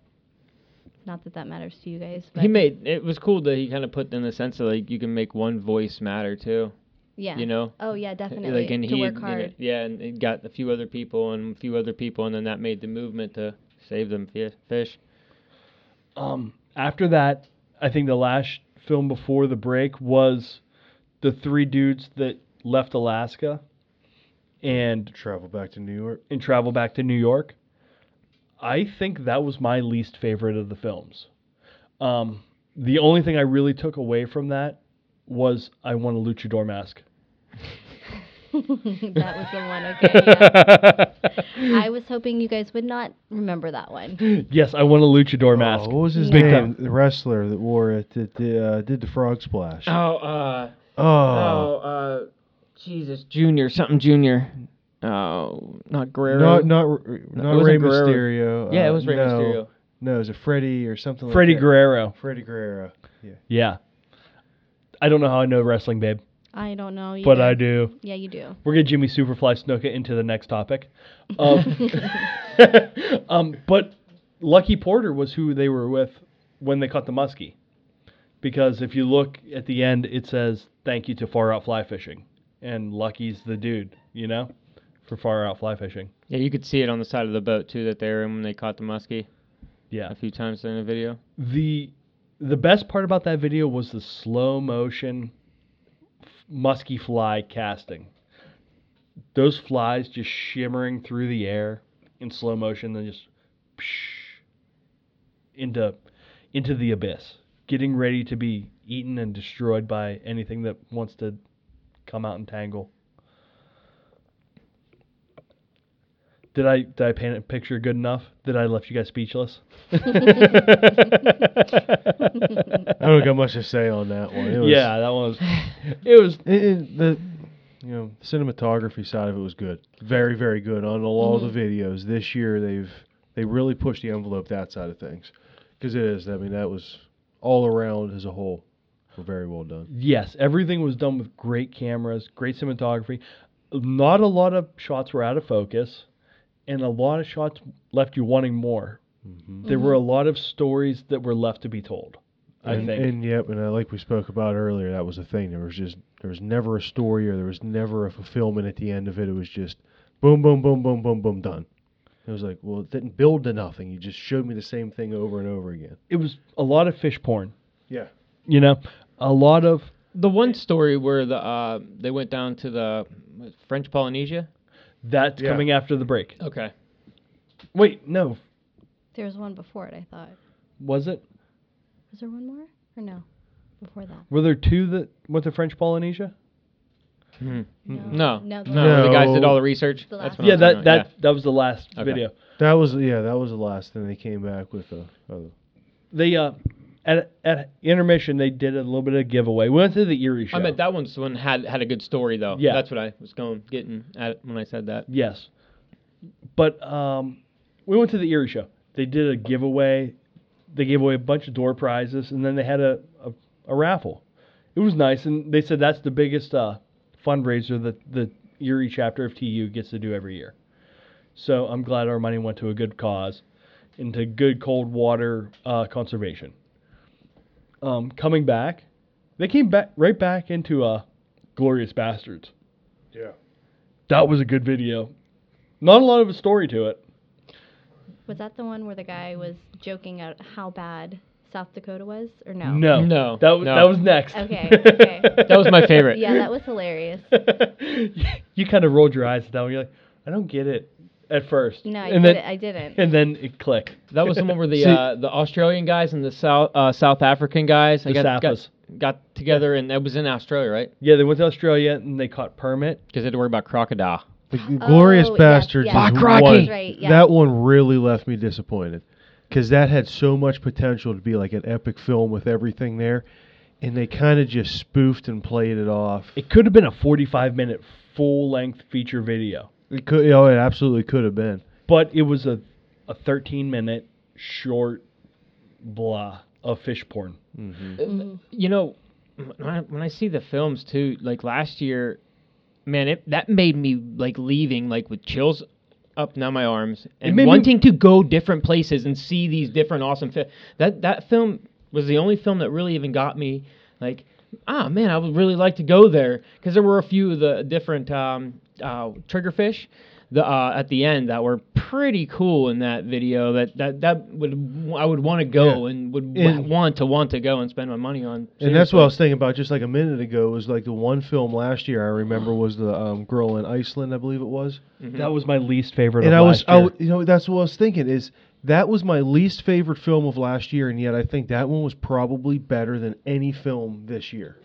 Not that that matters to you guys, but It was cool that he kind of put in the sense of like you can make one voice matter too. yeah. You know. Oh yeah, definitely. Like, and to he, work you know, hard. yeah, and it got a few other people, and then that made the movement to save them fish. After that, I think the last film before the break was the three dudes that left Alaska and Travel back to New York. travel back to New York. I think that was my least favorite of the films. The only thing I really took away from that was I want a luchador mask. That was the one. Okay. Yeah. I was hoping you guys would not remember that one. Yes, I want a luchador mask. Oh, what was his Big name? time. The wrestler that wore it that did the frog splash. Jesus, Junior, something Junior. Oh, not Guerrero. not wasn't Rey Guerrero. Mysterio. Yeah, it was Rey no, Mysterio. No, it was a Freddie or something Freddie like that. Guerrero. Freddie Guerrero. Yeah. Yeah. I don't know how I know wrestling, babe, I don't know. Either. but I do. Yeah, you do. We're gonna Jimmy Superfly Snuka into the next topic. But Lucky Porter was who they were with when they caught the muskie. Because if you look at the end, it says, thank you to Far Out Fly Fishing. And Lucky's the dude, you know, for Far Out Fly Fishing. Yeah, you could see it on the side of the boat too that they were in when they caught the muskie Yeah. a few times during the video. The best part about that video was the slow motion musky fly casting. Those flies just shimmering through the air in slow motion, then just into the abyss, getting ready to be eaten and destroyed by anything that wants to come out and tangle. Did I paint a picture good enough? Did I left you guys speechless? I don't got much to say on that one. It was, Yeah, that one was. It was. the cinematography side of it was good. Very, very good on all the videos. This year they really pushed the envelope that side of things. Because it is. I mean, that was all around as a whole. Were very well done. Yes, everything was done with great cameras, great cinematography. not a lot of shots were out of focus, and a lot of shots left you wanting more. There were a lot of stories that were left to be told. I think. And like we spoke about earlier, that was the thing. There was never a story, or there was never a fulfillment at the end of it. It was just boom, boom, boom, boom, boom, boom, done. It was like, well, it didn't build to nothing. You just showed me the same thing over and over again. It was a lot of fish porn. Yeah. You know, a lot of... The one story where they went down to the French Polynesia? That's coming after the break. Okay. Wait, no. There was one before it, I thought. Was it? Was there one more? Or no? Before that? Were there two that went to French Polynesia? No. No. The guys did all the research. The That's last what I was talking about, that was the last Okay. video. That was the last thing. They came back with the other. They at intermission they did a little bit of giveaway. We went to the Erie show. I meant that one's one had a good story though. Yeah. That's what I was getting at when I said that. Yes, but we went to the Erie show. They did a giveaway. They gave away a bunch of door prizes, and then they had a raffle. It was nice, and they said that's the biggest fundraiser that the Erie chapter of TU gets to do every year. So I'm glad our money went to a good cause, into good cold water conservation. Coming back, they came back right back into Glorious Bastards. Yeah. That was a good video. Not a lot of a story to it. Was that the one where the guy was joking out how bad South Dakota was, or no? No. That was next. Okay. That was my favorite. Yeah, that was hilarious. You kind of rolled your eyes at that one. You're like, I don't get it at first. No, I didn't. And then it clicked. That was the one where the Australian guys and the South African guys got together, and that was in Australia, right? Yeah, they went to Australia and they caught permit. Because they had to worry about crocodile. The Glorious Bastards. Yes. Is Rocky. one, Right, yes. That one really left me disappointed, because that had so much potential to be like an epic film with everything there, and they kind of just spoofed and played it off. It could have been a 45-minute full-length feature video. It could, it absolutely could have been. But it was a 13-minute short blah of fish porn. You know, when I see the films too, like last year, man, that made me like leaving like with chills up and down my arms and wanting to go different places and see these different awesome films. That film was the only film that really even got me like, man, I would really like to go there, because there were a few of the different triggerfish at the end that were pretty cool in that video. I would want to go and want to go and spend my money on. Seriously. And that's what I was thinking about just like a minute ago. Was like the one film last year I remember was the girl in Iceland, I believe it was. Mm-hmm. That was my least favorite. And of last year. That's what I was thinking is. That was my least favorite film of last year, and yet I think that one was probably better than any film this year.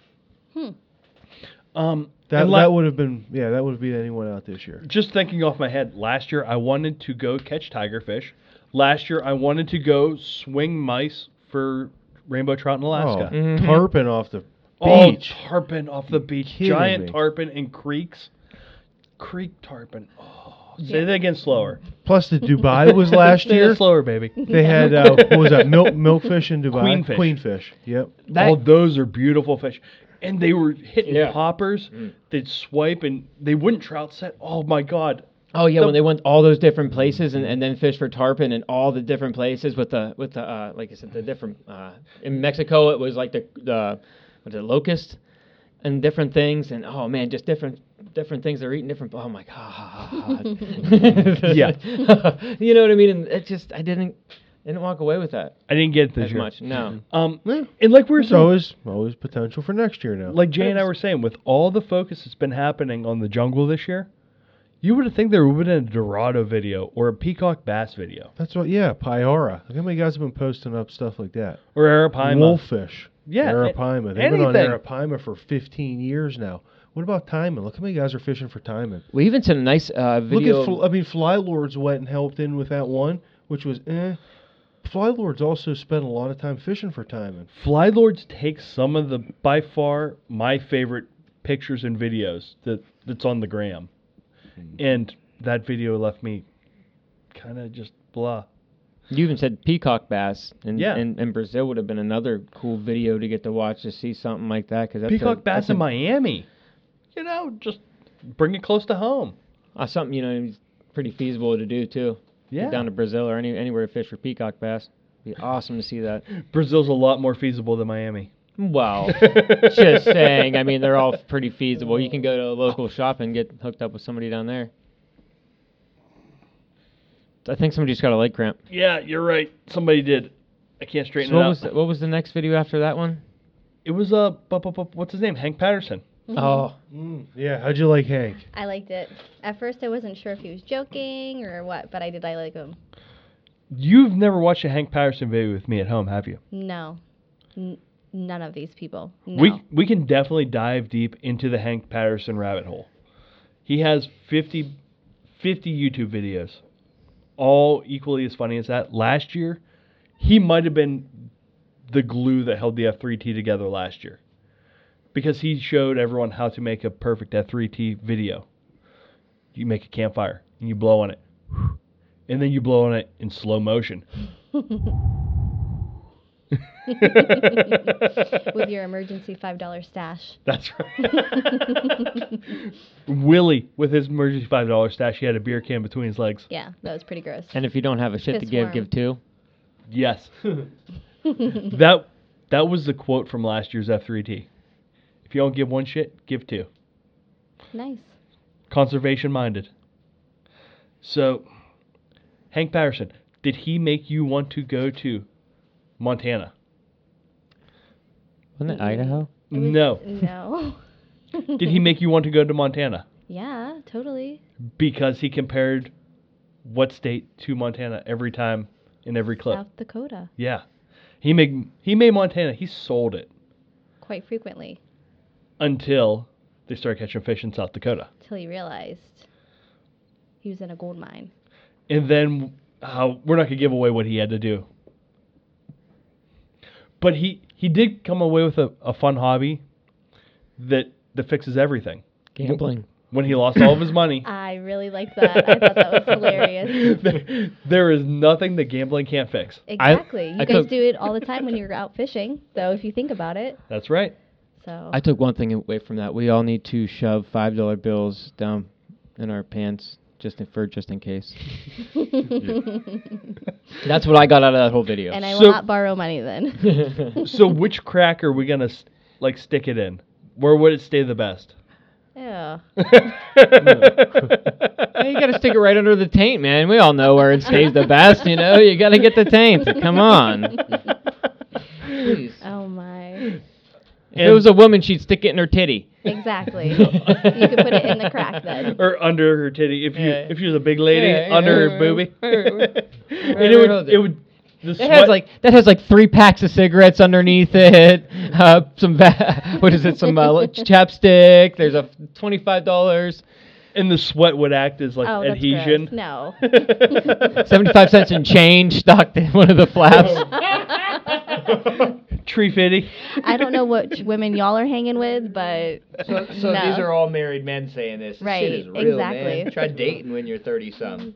That would have been that would have beat anyone out this year. Just thinking off my head, last year I wanted to go catch tigerfish. Last year I wanted to go swing mice for rainbow trout in Alaska. Tarpon off the beach. Oh, tarpon off the beach. Kidding Giant me. tarpon in creeks. Creek tarpon. Say that again slower. Plus the Dubai was last Say year. it slower, baby. They had what was that? Milkfish in Dubai. Queenfish. Yep. All those are beautiful fish. And they were hitting poppers. They'd swipe and they wouldn't trout set. Oh my God. Oh yeah, when they went all those different places and then fish for tarpon in all the different places with the like I said, the different in Mexico it was like the locust and different things, and oh man, just different things they're eating different. Oh my God. Yeah. You know what I mean? And it just I didn't walk away with that I didn't get this as year. much. No. And like we were saying, always potential for next year now. like Jay and I were saying, with all the focus that's been happening on the jungle this year, you would have think there would have been a Dorado video or a peacock bass video. That's what. Yeah, Pyara. Look how many guys have been posting up stuff like that. Or Arapaima. Wolffish. Yeah, Arapaima. They've been on anything. Arapaima for 15 years now. What about Taiman? Look how many guys are fishing for Taiman. We even sent a nice video. Look at Fly Lords went and helped in with that one, which was Fly Lords also spent a lot of time fishing for Taiman. Fly Lords takes some of the, by far, my favorite pictures and videos that's on the gram. And that video left me kind of just blah. You even said peacock bass, and Yeah. and Brazil would have been another cool video to get to watch, to see something like that. Cause that's Peacock bass in Miami. You know, just bring it close to home. Something pretty feasible to do too. Yeah. Get down to Brazil or anywhere to fish for peacock bass. Be awesome to see that. Brazil's a lot more feasible than Miami. Well, just saying. I mean, they're all pretty feasible. You can go to a local shop and get hooked up with somebody down there. I think somebody just got a leg cramp. Yeah, you're right. Somebody did. I can't straighten it out. What was the next video after that one? It was what's his name? Hank Patterson. Mm-hmm. Oh. Yeah, how'd you like Hank? I liked it. At first, I wasn't sure if he was joking or what, but I like him. You've never watched a Hank Patterson video with me at home, have you? No. None of these people. No. We can definitely dive deep into the Hank Patterson rabbit hole. He has 50 YouTube videos, all equally as funny as that. Last year, he might have been the glue that held the F3T together last year, because he showed everyone how to make a perfect F3T video. You make a campfire, and you blow on it, and then you blow on it in slow motion. With your emergency $5 stash. That's right. Willie, with his emergency $5 stash, he had a beer can between his legs. Yeah, that was pretty gross. And if you don't have a shit to give two. Yes. That was the quote from last year's F3T. If you don't give one shit, give two. Nice. Conservation minded. So, Hank Patterson, did he make you want to go to Montana? Wasn't it Idaho? No. No. Did he make you want to go to Montana? Yeah, totally. Because he compared what state to Montana every time in every clip. South Dakota. Yeah. He made Montana. He sold it. Quite frequently. Until they started catching fish in South Dakota. Till he realized he was in a gold mine. And then we're not going to give away what he had to do. But he did come away with a fun hobby that fixes everything. Gambling. When he lost all of his money. I really liked that. I thought that was hilarious. There is nothing that gambling can't fix. Exactly. You guys do it all the time when you're out fishing. So if you think about it. That's right. So I took one thing away from that. We all need to shove $5 bills down in our pants just in case. That's what I got out of that whole video. And I will not borrow money then. So which crack are we going to stick it in? Where would it stay the best? Yeah. You got to stick it right under the taint, man. We all know where it stays the best, You got to get the taint. Come on. Please. Oh, my. If it was a woman, she'd stick it in her titty. Exactly. You could put it in the crack then. Or under her titty. If she was a big lady, under her boobie. And it would that has like 3 packs of cigarettes underneath it. Some chapstick. There's a $25. And the sweat would act as like adhesion. No. 75 cents in change stuck in one of the flaps. Tree fitty. I don't know what women y'all are hanging with, but so no. These are all married men saying this. This right? Shit is real, exactly. Man. Try dating when you're 30-something.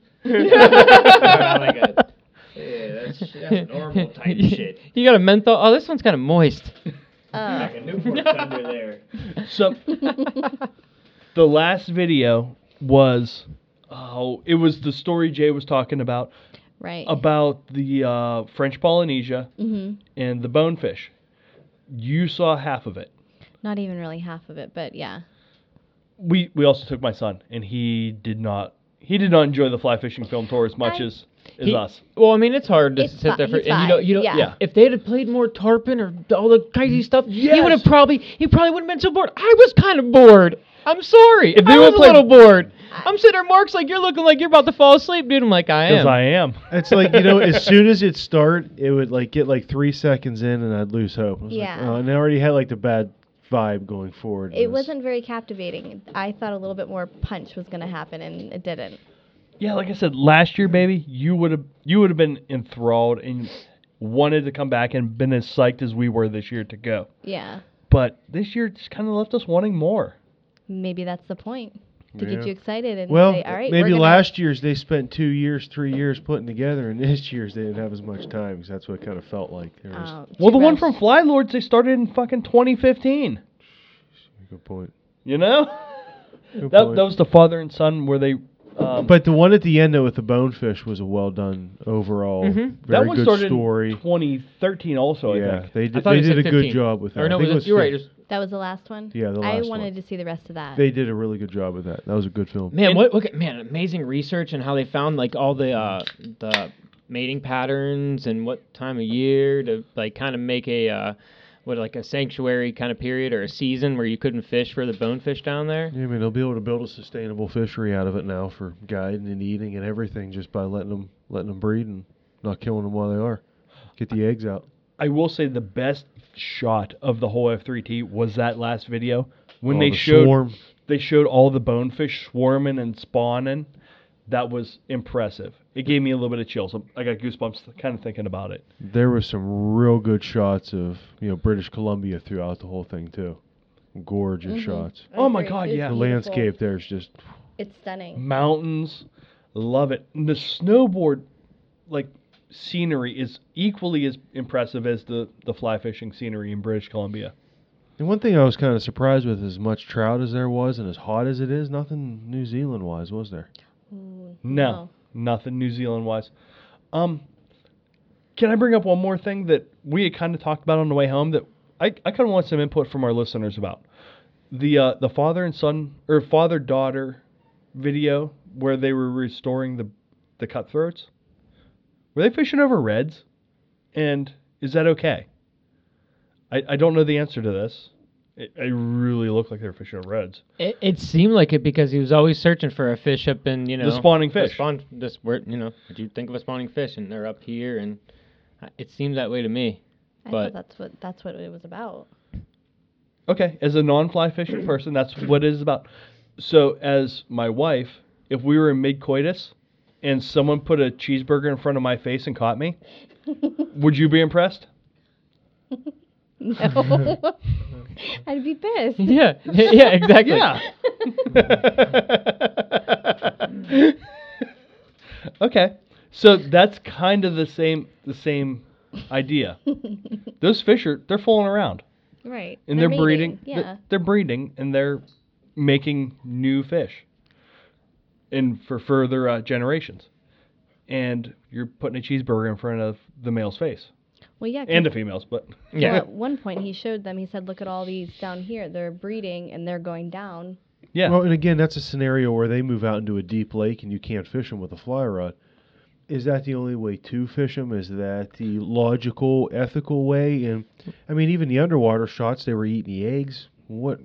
That's normal type shit. You got a menthol. Oh, this one's kind of moist. Like a Newport's under there. So the last video was, it was the story Jay was talking about. Right. About the French Polynesia and the bonefish. You saw half of it. Not even really half of it, but yeah. We also took my son, and he did not enjoy the fly fishing film tour as much as us. Well, I mean, it's hard to sit there if they had played more tarpon or all the crazy stuff, he probably wouldn't have been so bored. I was kind of bored. I'm sorry. If I was a little bored. I'm sitting there, Mark's like, you're looking like you're about to fall asleep, dude. I'm like, I am. Because I am. It's like, as soon as it start, it would get 3 seconds in, and I'd lose hope. I was and I already had the bad vibe going forward. It wasn't very captivating. I thought a little bit more punch was going to happen, and it didn't. Yeah, like I said, last year, baby, you would have been enthralled and wanted to come back and been as psyched as we were this year to go. Yeah. But this year just kind of left us wanting more. Maybe that's the point. To get you excited and say, all right, maybe last year's they spent 2 years, 3 years putting together, and this year's they didn't have as much time because that's what it kind of felt like. Well, the one from Fly Lords, they started in fucking 2015. Good point. That was the father and son where they. But the one at the end though with the bonefish was a well done overall. Very that one good started story. in 2013 also, I think. They did a good job with that. Or no, you're right. That was the last one? Yeah, the last I wanted one. to see the rest of that. They did a really good job with that. That was a good film. Man, look at amazing research and how they found like all the mating patterns and what time of year to like kind of make a like a sanctuary kind of period or a season where you couldn't fish for the bonefish down there. Yeah, I mean they'll be able to build a sustainable fishery out of it now for guiding and eating and everything just by letting them breed and not killing them while they are. Get the eggs out. I will say the best shot of the whole F3T was that last video when the swarm. They showed all the bonefish swarming and spawning. That was impressive. It gave me a little bit of chills. I got goosebumps kind of thinking about it. There were some real good shots of British Columbia throughout the whole thing too. Gorgeous shots. Oh my God, yeah. The landscape there is just. It's stunning. Mountains, love it. And the snowboard, like scenery, is equally as impressive as the fly fishing scenery in British Columbia. And one thing I was kind of surprised with, as much trout as there was and as hot as it is, nothing New Zealand wise, was there? No, nothing New Zealand wise. Can I bring up one more thing that we had kind of talked about on the way home that I kind of want some input from our listeners about? The father and son or father daughter video where they were restoring the cutthroats. Were they fishing over reds? And is that okay? I don't know the answer to this. It really looked like they were fishing over reds. It seemed like it because he was always searching for a fish up in, the spawning fish. What you think of a spawning fish, and they're up here, and it seemed that way to me. I thought that's what it was about. Okay, as a non-fly fishing person, that's what it is about. So, as my wife, if we were in mid-coitus and someone put a cheeseburger in front of my face and caught me, would you be impressed? No. I'd be pissed. Yeah, exactly. Yeah. Okay, so that's kind of the same idea. Those fish they're fooling around. Right. And they're breeding. Yeah. They're breeding and they're making new fish. And for further generations. And you're putting a cheeseburger in front of the male's face. Well, yeah. And the females, but... Yeah. Well, at one point he showed them, he said, look at all these down here. They're breeding and they're going down. Yeah. Well, and again, that's a scenario where they move out into a deep lake and you can't fish them with a fly rod. Is that the only way to fish them? Is that the logical, ethical way? And I mean, even the underwater shots, they were eating the eggs. What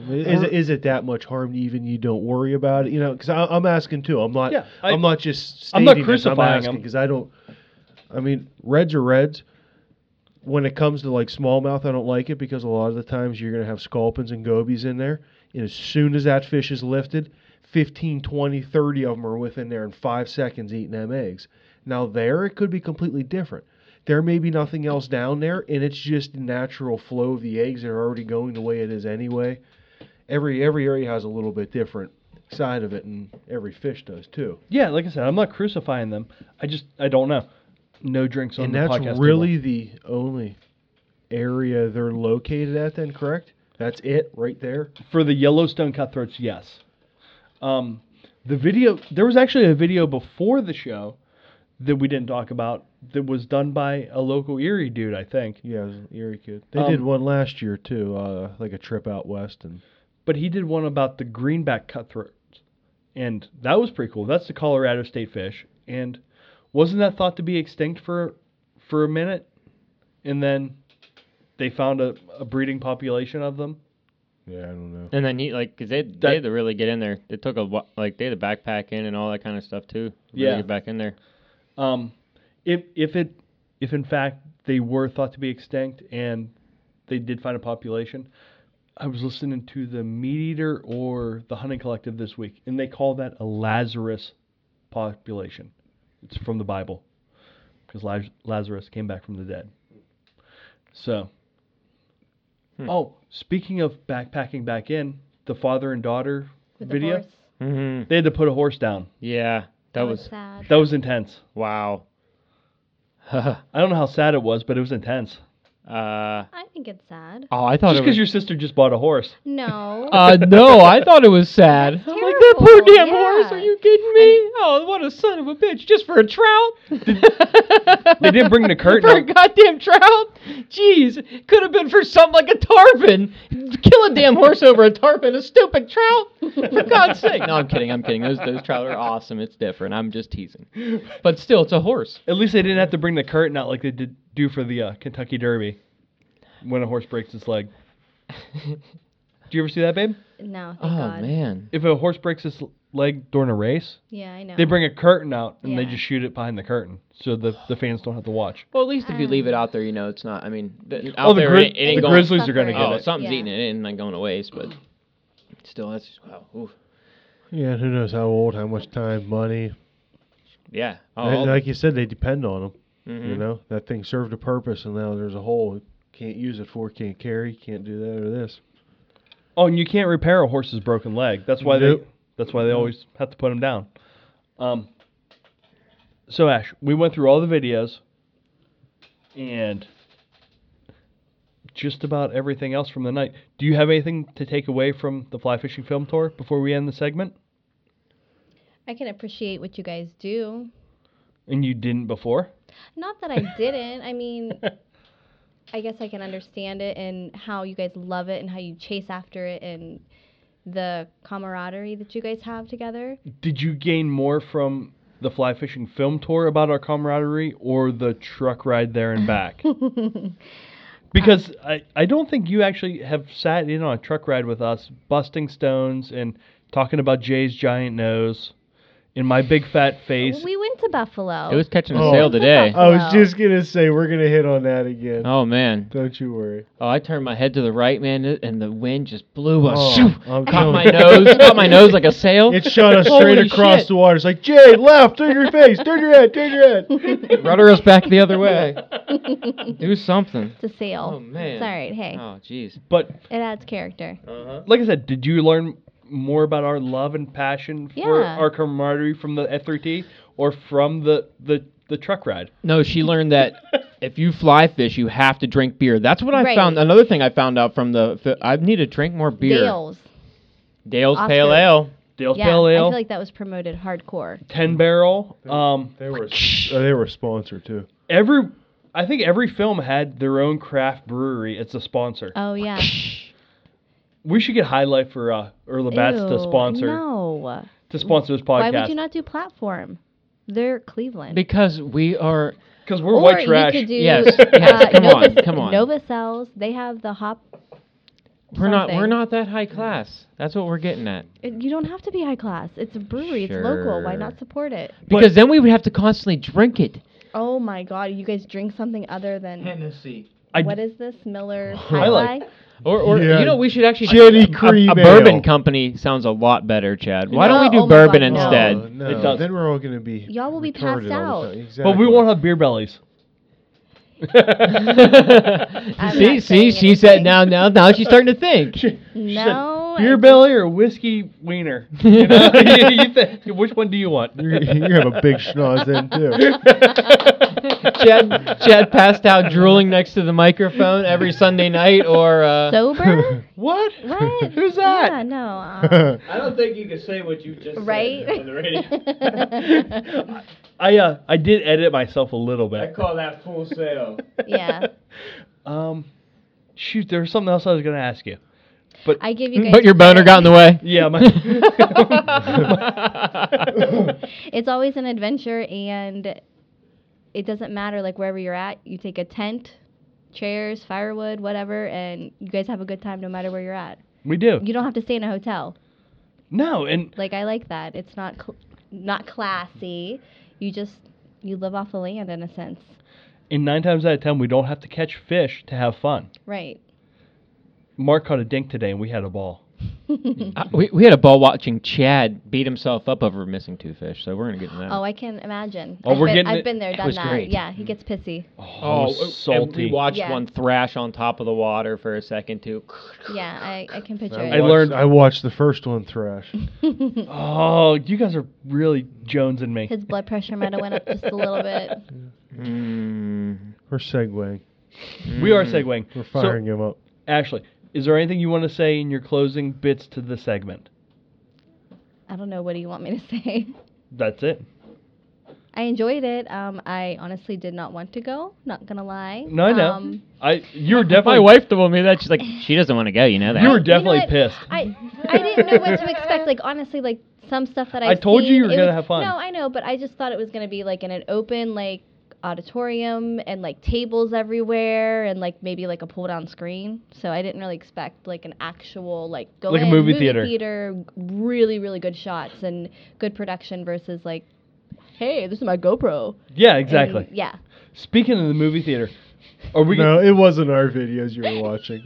is it that much harm? Even you don't worry about it, because I'm asking too. I'm not. Yeah, I'm not just. I'm not crucifying them because I don't. I mean, reds are reds. When it comes to like smallmouth, I don't like it because a lot of the times you're going to have sculpins and gobies in there. And as soon as that fish is lifted, 15, 20, 30 of them are within there in 5 seconds eating them eggs. Now there, it could be completely different. There may be nothing else down there, and it's just the natural flow of the eggs that are already going the way it is anyway. Every area has a little bit different side of it, and every fish does too. Yeah, like I said, I'm not crucifying them. I don't know. No drinks on the podcast. And that's really the only area they're located at then, correct? That's it right there? For the Yellowstone cutthroats, yes. The video, there was actually a video before the show that we didn't talk about that was done by a local Erie dude, I think. Yeah, it was an Erie kid. They did one last year too, like a trip out west. But he did one about the greenback cutthroats, and that was pretty cool. That's the Colorado state fish, and wasn't that thought to be extinct for a minute, and then they found a breeding population of them? Yeah, I don't know. And then because they had to really get in there. It took they had to backpack in and all that kind of stuff too. Really get back in there. If in fact they were thought to be extinct and they did find a population, I was listening to the Meat Eater or the Hunting Collective this week, and they call that a Lazarus population. It's from the Bible, because Lazarus came back from the dead. So, speaking of backpacking back in, the father and daughter with video, the horse. They had to put a horse down. Yeah, that was sad. That was intense. Wow. I don't know how sad it was, but it was intense. I think it's sad. Oh, I thought Just it because was. your sister just bought a horse. No. No, I thought it was sad. That's I'm like, that poor terrible, damn horse. yeah. Are you kidding me? Oh, what a son of a bitch! Just for a trout. They didn't bring the curtain for a up. goddamn trout. Jeez, could have been for something like a tarpon. Kill a damn horse over a tarpon, a stupid trout. For God's sake. No, I'm kidding. Those trout are awesome. It's different. I'm just teasing. But still, it's a horse. At least they didn't have to bring the curtain out like they did do for the Kentucky Derby when a horse breaks its leg. Did you ever see that, babe? No, thank Oh God. man. If a horse breaks its leg during a race, Yeah, I know. they bring a curtain out and they Yeah. just shoot it behind the curtain so the fans don't have to watch. Well, at least if you leave it out there, it's not. I mean, Oh, out there it ain't the going. Grizzlies are going to get Oh, it. something's Yeah. eating it in, not going to waste. But still, that's just, wow. Oof. Yeah, who knows how old, how much time, money. Yeah. And like you said, they depend on them. Mhm. You know, that thing served a purpose, and now there's a hole. Can't use it for, can't carry, can't do that or this. Oh, and you can't repair a horse's broken leg. That's why Nope. That's why they always have to put them down. So Ash, we went through all the videos and just about everything else from the night. Do you have anything to take away from the fly fishing film tour before we end the segment? I can appreciate what you guys do. And you didn't before? Not that I didn't. I mean, I guess I can understand it and how you guys love it and how you chase after it and the camaraderie that you guys have together. Did you gain more from the fly fishing film tour about our camaraderie or the truck ride there and back? Because I don't think you actually have sat in on a truck ride with us, busting stones and talking about Jay's giant nose in my big fat face. We went to Buffalo. It was catching a Oh. sail today. I was Wow. just going to say, we're going to hit on that again. Oh man. Don't you worry. Oh, I turned my head to the right, man, and the wind just blew us. Oh, Shoo! I'm Caught telling my you. caught my nose like a sail. It shot us Holy straight across shit. the water. It's like, Jay, left, turn your face, turn your head, turn your head. Rudder us back the other way. Do something. It's a sail. Oh man. It's all right. Hey, Oh jeez. But it adds character. like I said, did you learn more about our love and passion for Yeah. our camaraderie from the F3T or from the truck ride? No, she learned that if you fly fish, you have to drink beer. That's what I Right. found. Another thing I found out from I need to drink more beer. Dale's Oscar. Pale Ale. Dale's Yeah, Pale I Ale, feel like that was promoted hardcore. 10 barrel. They were a sponsor, too. I think every film had their own craft brewery. It's a sponsor. Oh yeah. We should get High Life for Erla Bats to Ew, sponsor No. this podcast. Why would you not do Platform? They're Cleveland. Because we are. Because we're or white trash. you could do Yes, come on, come on. Nova Cells. They have the hop. We're something. not that high class. That's what we're getting at. You don't have to be high class. It's a brewery. It's local. Why Sure. not support it? Because then we would have to constantly drink it. Oh my God! You guys drink something other than Hennessy. what is this Miller I High like- Life? Or Yeah. we should actually Jenny a Cream bourbon Ale. company sounds a lot better, Chad. Why don't No, we do oh my bourbon God, no. instead? Oh, no. It does. Then we're all going to be Y'all will be retarded passed all the out. time. Exactly. But we won't have beer bellies. I'm see, not saying she said anything. now she's starting to think. No. Beer belly or whiskey wiener? You know? You think, which one do you want? You have a big schnoz then, too. Chad passed out drooling next to the microphone every Sunday night, or Sober? What? What? Who's that? Yeah, no. I don't think you can say what you just Right? said on the radio. I did edit myself a little bit. call that full sale. Yeah. Shoot, there was something else I was going to ask you. But I give you guys. But your boner credit. got in the way. yeah, It's always an adventure, and it doesn't matter like wherever you're at. You take a tent, chairs, firewood, whatever, and you guys have a good time no matter where you're at. we do. You don't have to stay in a hotel. No, and Like I like that. It's not classy. You live off the land in a sense. in 9 times out of 10, we don't have to catch fish to have fun. Right. Mark caught a dink today, and we had a ball. We had a ball watching Chad beat himself up over missing 2 fish, so we're gonna get in that. Oh, I can imagine. Oh, we're getting I've it- been there, it done was that. great. Yeah, he gets pissy. Oh, and salty. we watched Yeah. one thrash on top of the water for a second too. Yeah, I can picture I it. learned- I watched the first one thrash. Oh, you guys are really jonesing me. His blood pressure might have went up just a little bit. Mm. We're segueing. We are segueing. We're firing him up. Ashley, is there anything you want to say in your closing bits to the segment? I don't know. What do you want me to say? That's it. I enjoyed it. I honestly did not want to go. Not gonna lie. No, I know. You were definitely. My wife told me that. She's like, she doesn't want to go. You know that. You were definitely pissed. I didn't know what to expect. Like honestly, like some stuff that I told you were gonna have fun. No, I know, but I just thought it was gonna be like in an open like auditorium and like tables everywhere and like maybe like a pull down screen. So I didn't really expect like an actual like go like in, a movie theater, really really good shots and good production versus like, hey, this is my GoPro. Yeah, exactly. And, yeah. Speaking of the movie theater, are we? No, it wasn't our videos you were watching.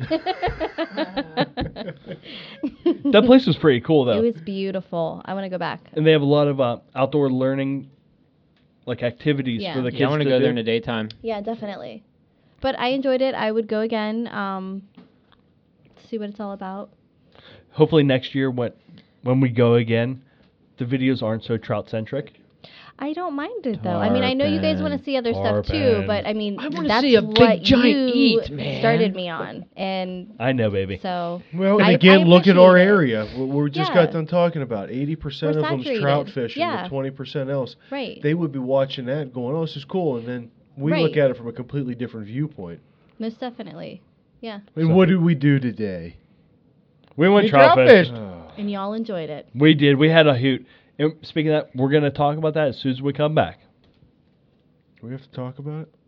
That place was pretty cool though. It was beautiful. I want to go back. And they have a lot of outdoor learning, like activities for the kids. I want to go there in the daytime. Yeah, definitely. But I enjoyed it. I would go again. See what it's all about. Hopefully next year, when we go again, the videos aren't so trout centric. I don't mind it though. I mean, I know you guys want to see other stuff too, but I mean, that's see a what big giant you eat, man. started me on, and I know, baby. so. Well, and I again, look at our appreciate it. area. We just got done talking about 80% We're of them's saturated. trout fishing, Yeah. with 20% else. Right. They would be watching that, going, "Oh, this is cool," and then we look Right. at it from a completely different viewpoint. Most definitely. Yeah. And what did we do today? We went We trout trout fish. fished. And y'all enjoyed it. We did. We had a hoot. And speaking of that, we're going to talk about that as soon as we come back. Do we have to talk about it?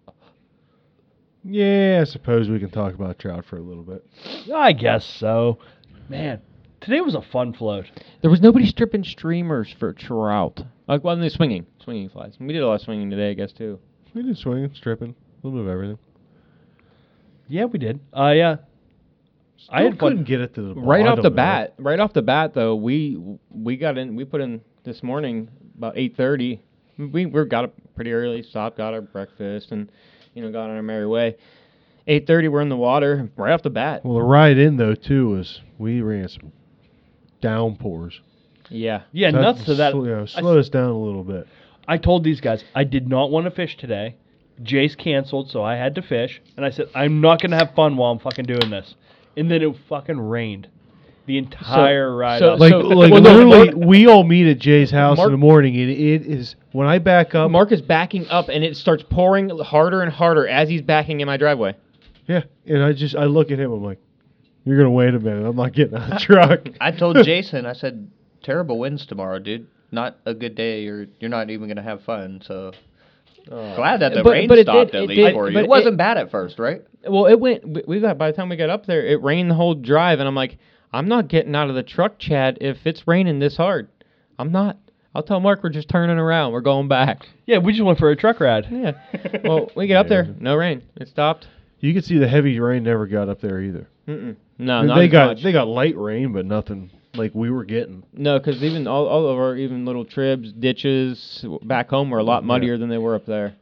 Yeah, I suppose we can talk about trout for a little bit. I guess so. Man, today was a fun float. There was nobody stripping streamers for trout. Like, well, they're swinging flies. We did a lot of swinging today, I guess, too. We did swinging, stripping, a little bit of everything. Yeah, we did. Yeah. I had fun. Couldn't get it to the Right off the bottom, bat. Right off the bat, though, we got in. We put in this morning about 8:30. We got up pretty early. Stopped, got our breakfast, and got on our merry way. 8:30, we're in the water right off the bat. Well, the ride in though too was we ran some downpours. Yeah. Yeah, So nuts to that. Slow us down a little bit. I told these guys I did not want to fish today. Jace canceled, so I had to fish. And I said, I'm not going to have fun while I'm fucking doing this. And then it fucking rained the entire ride up. Literally, we all meet at Jay's house in the morning, and it is, when I back up. Mark is backing up, and it starts pouring harder and harder as he's backing in my driveway. Yeah, and I look at him, I'm like, you're going to wait a minute. I'm not getting out of the truck. I told Jason, I said, terrible winds tomorrow, dude. Not a good day. You're not even going to have fun, so... Glad that the rain stopped at least for you. It wasn't bad at first, right? Well, it went. By the time we got up there, it rained the whole drive, and I'm like, I'm not getting out of the truck, Chad, if it's raining this hard. I'm not. I'll tell Mark we're just turning around. We're going back. Yeah, we just went for a truck ride. Yeah. Well, we get up there, no rain. It stopped. You can see the heavy rain never got up there either. No, not as much. They got light rain, but nothing like we were getting. No, because even all of our even little tribs, ditches back home were a lot muddier than they were up there.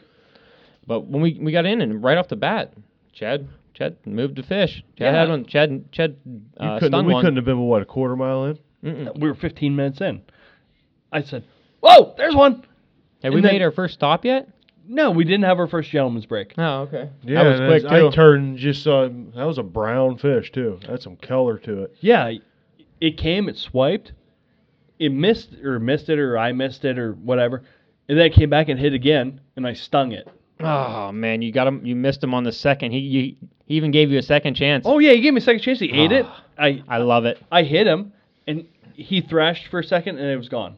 But when we got in and right off the bat, Chad moved to fish. Chad had one. Chad stunned we one. couldn't have been a quarter mile in. We were 15 minutes in. I said, "Whoa, there's one." Have we made our first stop yet? No, we didn't have our first gentleman's break. Oh, okay. Yeah, that was quick too. I turned and just saw that was a brown fish too. Had some color to it. Yeah, it came, it swiped, it missed it, or I missed it, or whatever, and then it came back and hit again, and I stung it. Oh man, you got him. You missed him on the second. He even gave you a second chance. Oh yeah, he gave me a second chance. He ate it. I love it. I hit him, and he thrashed for a second, and it was gone.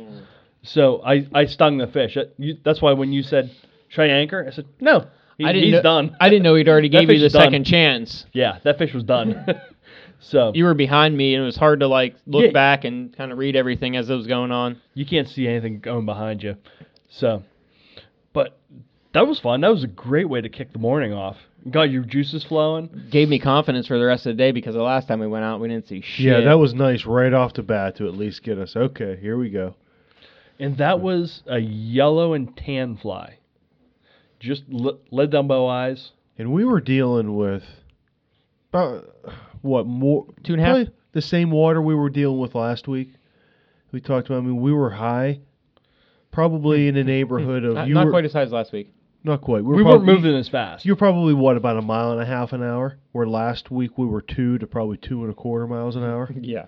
So I stung the fish. That's why when you said, "Should I anchor?" I said, "No, he's done." I didn't know he'd already gave you the second chance. Yeah, that fish was done. So you were behind me, and it was hard to look back and kind of read everything as it was going on. You can't see anything going behind you. So, but that was fun. That was a great way to kick the morning off. Got your juices flowing. Gave me confidence for the rest of the day because the last time we went out, we didn't see shit. Yeah, that was nice right off the bat to at least get us, okay, here we go. And that was a yellow and tan fly. Just lead Dumbo eyes. And we were dealing with about, more? 2.5? The same water we were dealing with last week. We talked about, we were high. Probably in the neighborhood of... Not quite as high as last week. Not quite. We weren't moving as fast. You're probably, about 1.5 miles an hour, where last week we were 2 to probably 2.25 miles an hour. Yeah.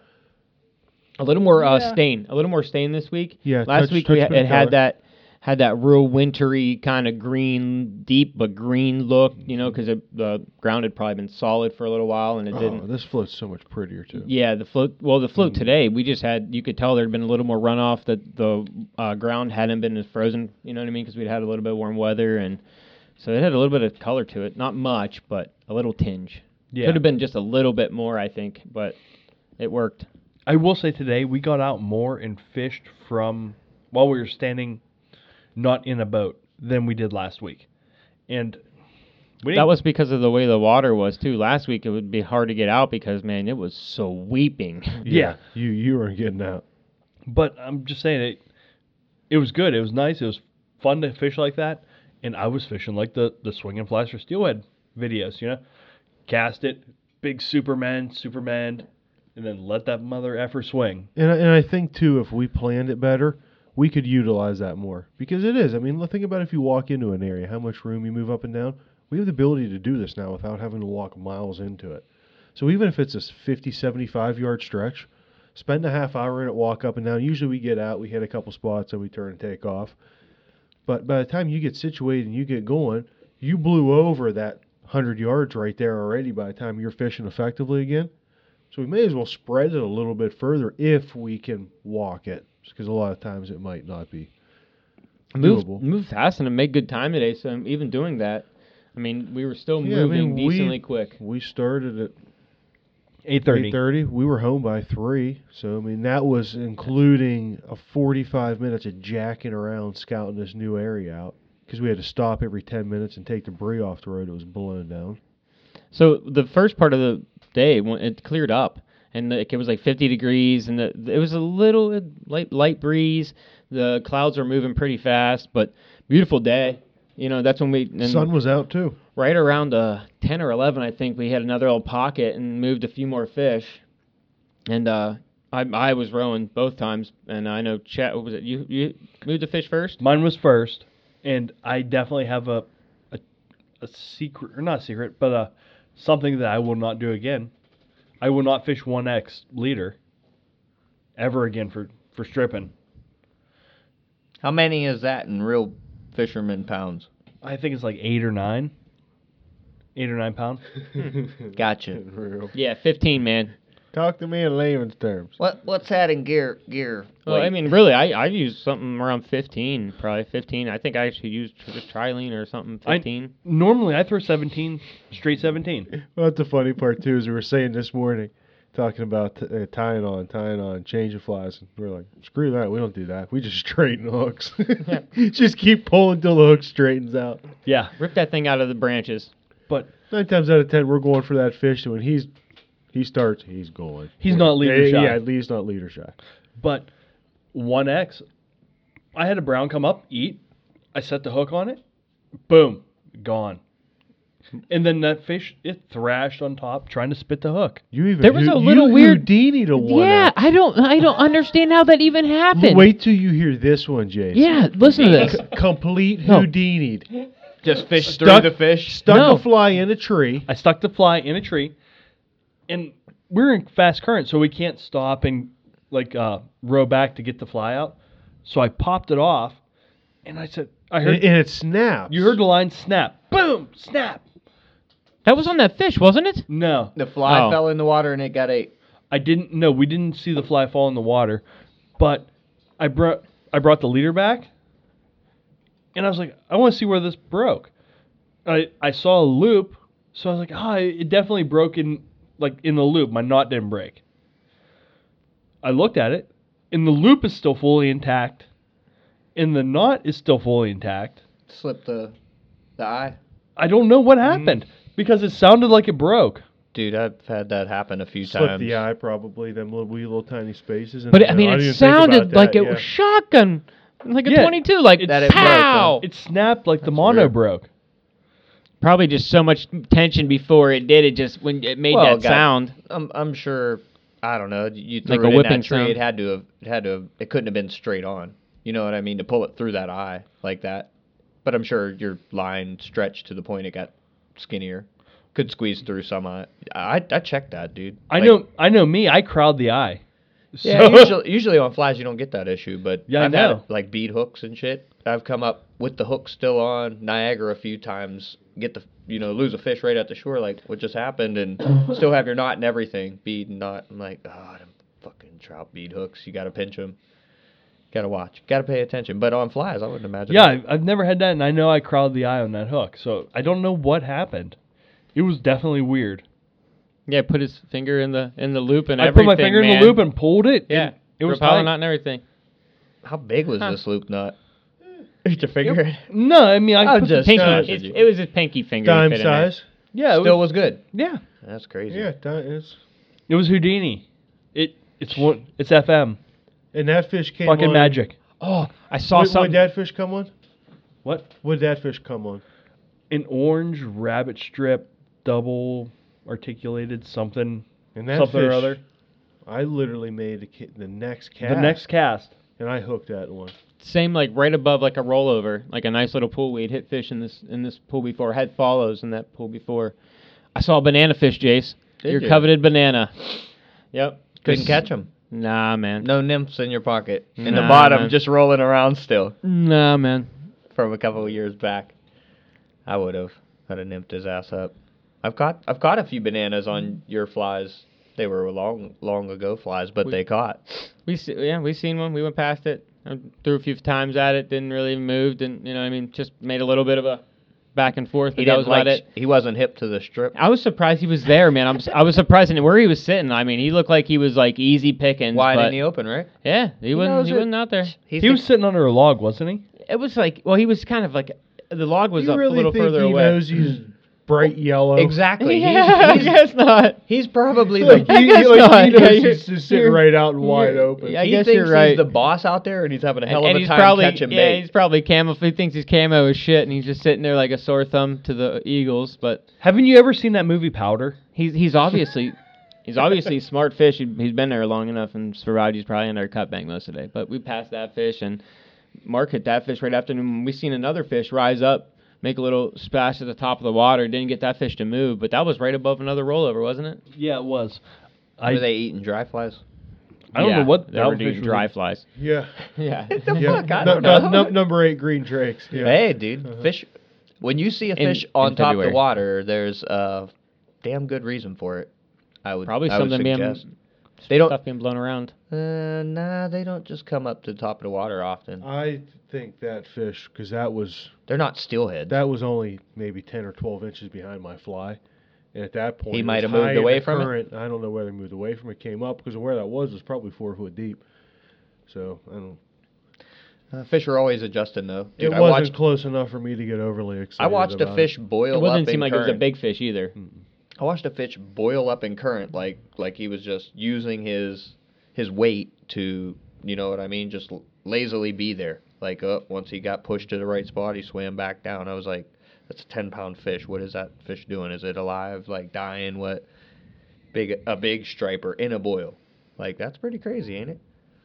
A little more stain. A little more stain this week. Yeah. Last week it had that real wintry kind of green, deep but green look, because the ground had probably been solid for a little while and it didn't. This float's so much prettier too. Yeah, the float today, we just had, you could tell there had been a little more runoff, that the ground hadn't been as frozen, you know what I mean, because we'd had a little bit of warm weather, and so it had a little bit of color to it. Not much, but a little tinge. Yeah. Could have been just a little bit more, I think, but it worked. I will say today we got out more and fished from while we were standing not in a boat than we did last week. And that was because of the way the water was too. Last week it would be hard to get out because, man, it was so weeping. Yeah. You weren't getting out. But I'm just saying it was good. It was nice. It was fun to fish like that. And I was fishing like the Swinging Flies for Steelhead videos, Cast it, big Superman, and then let that mother effer swing. And I think, too, if we planned it better, we could utilize that more. Because it is. I mean, think about if you walk into an area, how much room you move up and down. We have the ability to do this now without having to walk miles into it. So even if it's a 50, 75-yard stretch, spend a half hour in it, walk up and down. Usually we get out, we hit a couple spots, and we turn and take off. But by the time you get situated and you get going, you blew over that 100 yards right there already by the time you're fishing effectively again. So we may as well spread it a little bit further if we can walk it. Because a lot of times it might not be doable. Moved fast and made good time today, so even doing that, I mean, we were still moving decently quick. We started at 8:30. 8:30. We were home by 3. So, I mean, that was including a 45 minutes of jacking around scouting this new area out. Because we had to stop every 10 minutes and take debris off the road that was blowing down. So the first part of the day, it cleared up. And it was like 50 degrees, and it was a little light breeze. The clouds were moving pretty fast, but beautiful day. That's when the sun was out, too. Right around 10 or 11, I think, we had another little pocket and moved a few more fish. And I was rowing both times, and I know, Chet, what was it? You moved the fish first? Mine was first, and I definitely have a secret, or not secret, but something that I will not do again. I will not fish 1X leader ever again for stripping. How many is that in real fisherman pounds? I think it's like 8 or 9. 8 or 9 pounds. Gotcha. Yeah, 15, man. Talk to me in layman's terms. What's that in gear? Well, I mean, really, I used something around 15, probably 15. I think I actually used just trilene or something, 15. Normally, I throw 17, straight 17. Well, that's the funny part, too, is we were saying this morning, talking about tying on, changing flies. And we're like, screw that, we don't do that. We just straighten hooks. Just keep pulling till the hook straightens out. Yeah. Rip that thing out of the branches. But 9 times out of 10, we're going for that fish, and when he starts, he's going. He's not leader shy. Yeah, he's not leader shy. But 1X, I had a brown come up, eat. I set the hook on it. Boom, gone. And then that fish, it thrashed on top, trying to spit the hook. There was a little weird Houdini to 1X. Yeah, I don't understand how that even happened. Wait till you hear this one, Jason. Yeah, listen to this. Complete Houdini'd. Just fish through the fish. Stuck a fly in a tree. I stuck the fly in a tree. And we're in fast current, so we can't stop and row back to get the fly out. So I popped it off, and I heard, and it snapped. You heard the line snap, boom, snap. That was on that fish, wasn't it? No, the fly fell in the water and it got ate. I didn't. No, we didn't see the fly fall in the water, but I brought the leader back, and I was like, I want to see where this broke. I saw a loop, so I was like, it definitely broke in the loop. My knot didn't break. I looked at it, and the loop is still fully intact, and the knot is still fully intact. Slipped the eye. I don't know what happened because it sounded like it broke. Dude, I've had that happen a few Slipped times. the eye, probably, them little tiny spaces. But, I mean, it sounded like it was shotgun, like a 22, it pow! It snapped like the mono broke. Probably just so much tension before it did it, just when it made that sound. I'm sure, I don't know, you threw like it a whipping in that tree, sound. it couldn't have been straight on. You know what I mean? To pull it through that eye like that. But I'm sure your line stretched to the point it got skinnier. Could squeeze through some. I checked that, dude. I know me. I crowd the eye. So Yeah, usually on flies you don't get that issue, but Yeah, I I've know. had like bead hooks and shit. I've come up with the hook still on Niagara a few times, lose a fish right at the shore, like what just happened, and still have your knot and everything, bead and knot. I'm like, them fucking trout bead hooks. You gotta pinch them. Gotta watch. Gotta pay attention. But on flies, I wouldn't imagine. yeah, I've never had that, and I know I crowded the eye on that hook. So I don't know what happened. It was definitely weird. Yeah, put his finger in the loop and I everything. put my finger in the loop and pulled it. Yeah, and it was propeller tight. knot and everything. How big was this loop knot? Hit your finger. No, I mean I put just- the Pinky. Did you? It was his pinky finger. he Dime fit in there. size. yeah, it Still was, was good. yeah. That's crazy. Yeah, it's It was Houdini. It's FM. and that fish came Fucking on. magic. Oh, I saw Would something. that fish come on? What? Would that fish come on? An orange rabbit strip, double articulated something, And that something fish, or other. I literally made the next cast. The next cast. and I hooked that one. Same, like right above, like a rollover, like a nice little pool. We'd hit fish in this pool before. Had follows in that pool before. I saw a banana fish, Jace. Your you? coveted banana. Yep. Couldn't catch them. Nah, man. No nymphs in your pocket. In the Nah, bottom, man. just rolling around still Nah, man. from a couple of years back. I would have. I'd have nymphed his ass up. I've caught a few bananas on your flies. They were long ago flies, but they caught. We seen one. We went past it. I threw a few times at it. Didn't really move. Didn't just made a little bit of a back and forth. But that was about it. He wasn't hip to the strip. I was surprised he was there, man. I was surprised in where he was sitting. I mean, he looked like he was like easy pickings. Why but didn't he open, right? Yeah, he knows wasn't out there. He was sitting under a log, wasn't he? It was like, well, he was kind of like the log was you up really a little think further he away. knows he's bright yellow? Exactly. Yeah, I guess not. He's probably Like, the. he, guess like, not. he knows Yeah, he's just sitting right out and wide open. Yeah, I he guess thinks you're right. he's the boss out there, and he's having a hell of and a he's time probably catching bait. he's probably camo. He thinks his camo is shit, and he's just sitting there like a sore thumb to the Eagles. But Haven't you ever seen that movie Powder? he's obviously a smart fish. He's been there long enough and survived. He's probably in our cut bank most of the day. But we passed that fish, and Mark hit that fish right after. And we seen another fish rise up, make a little splash at the top of the water. Didn't get that fish to move, but that was right above another rollover, wasn't it? Yeah, it was. Were they eating dry flies? I don't know what they were that fish doing was. dry flies. Yeah. Yeah. Yeah. Fuck, I don't know. Number 8 green drakes. Yeah. Hey, dude, fish. When you see a In- fish on in top of February. the water, there's a damn good reason for it. Probably I would something being suggest. They don't. stuff being blown around. Nah, they don't just come up to the top of the water often. I think that fish, because that was They're not steelheads. only maybe 10 or 12 inches behind my fly. And at that point, He it might was have moved high in away the from it? current. I don't know whether he moved away from it, came up, because where that was probably 4 foot deep. So, I don't Fish are always adjusting though. Dude, it I wasn't watched. close enough for me to get overly excited. I watched a about fish it. boil It up wasn't in seem like it was a current. big fish either. I watched a fish boil up in current, like he was just using his weight to, you know what I mean, just lazily be there. Like once he got pushed to the right spot, he swam back down. I was like, that's a 10-pound fish. What is that fish doing? Is it alive? Like dying? What? A big striper in a boil. Like that's pretty crazy, ain't it?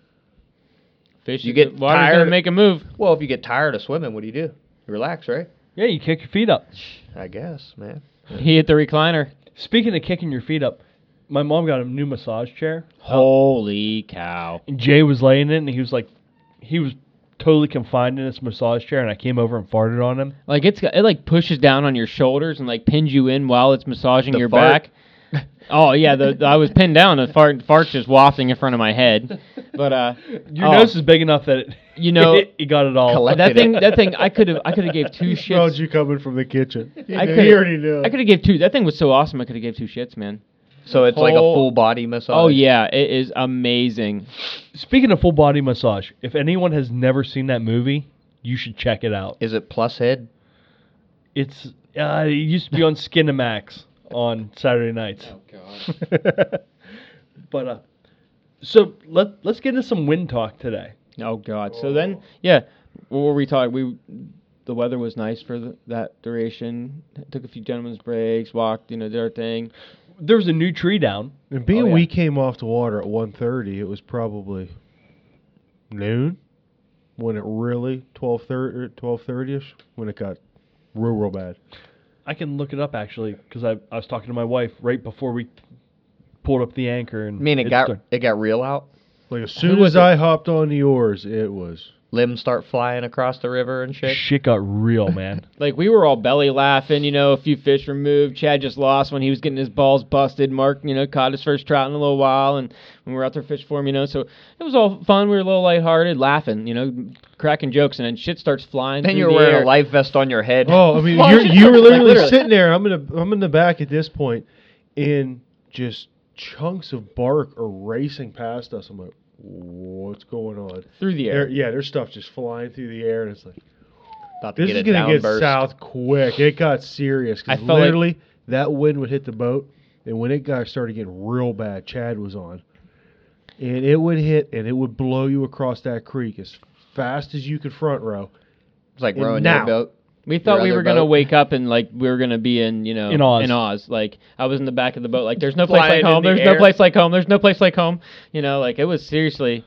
Fish, You get water's tired- gonna make a move. Well, if you get tired of swimming, what do? You relax, right? Yeah, you kick your feet up. I guess, man. He hit the recliner. Speaking of kicking your feet up, my mom got a new massage chair. Holy cow! And Jay was laying in it, and he was totally confined in this massage chair, and I came over and farted on him. Like it like pushes down on your shoulders and like pins you in while it's massaging The your fart? back. Oh yeah, I was pinned down. The fart's just wafting in front of my head. But Your nose is big enough that it, You know- it got it all. Collect- that thing I could have gave two He smelled shits. you coming from the kitchen. I He could already knew. I could have gave two. That thing was so awesome. I could have gave two shits, man. So it's like a Whole- full body massage. Oh yeah, it is amazing. Speaking of full body massage, if anyone has never seen that movie, you should check it out. Is it plus head? It used to be on Skinamax on Saturday nights. Oh god. But so let's get into some wind talk today. Oh god. So then, yeah, what were we talking? The weather was nice for that duration. Took a few gentlemen's breaks, walked, did our thing. There was a new tree down. And being Oh, yeah. we came off the water at 1:30, it was probably noon. when it really 12:30ish when it got real bad. I can look it up actually because I was talking to my wife right before we pulled up the anchor and I mean, it got real out. Like as soon as I hopped on the oars, it was limbs start flying across the river and shit. Shit got real, man. Like, we were all belly laughing, a few fish removed. Chad just lost when he was getting his balls busted. Mark, caught his first trout in a little while, and when we were out there fish for him, so it was all fun. We were a little lighthearted, laughing, cracking jokes, and then shit starts flying. Then you're wearing a life vest on your head. Oh, I mean, you were literally sitting there. I'm in the back at this point, and just chunks of bark are racing past us. I'm like, what's going on? Through the air. There's stuff just flying through the air, and it's like, this is going to get south quick. It got serious, because literally that wind would hit the boat, and when it started getting real bad, Chad was on, and it would hit, and it would blow you across that creek as fast as you could front row. It's like rowing your boat. We thought we were going to wake up and, we were going to be in Oz. Like, I was in the back of the boat. Like, there's no place like home. There's no place like home. There's no place like home. It was seriously...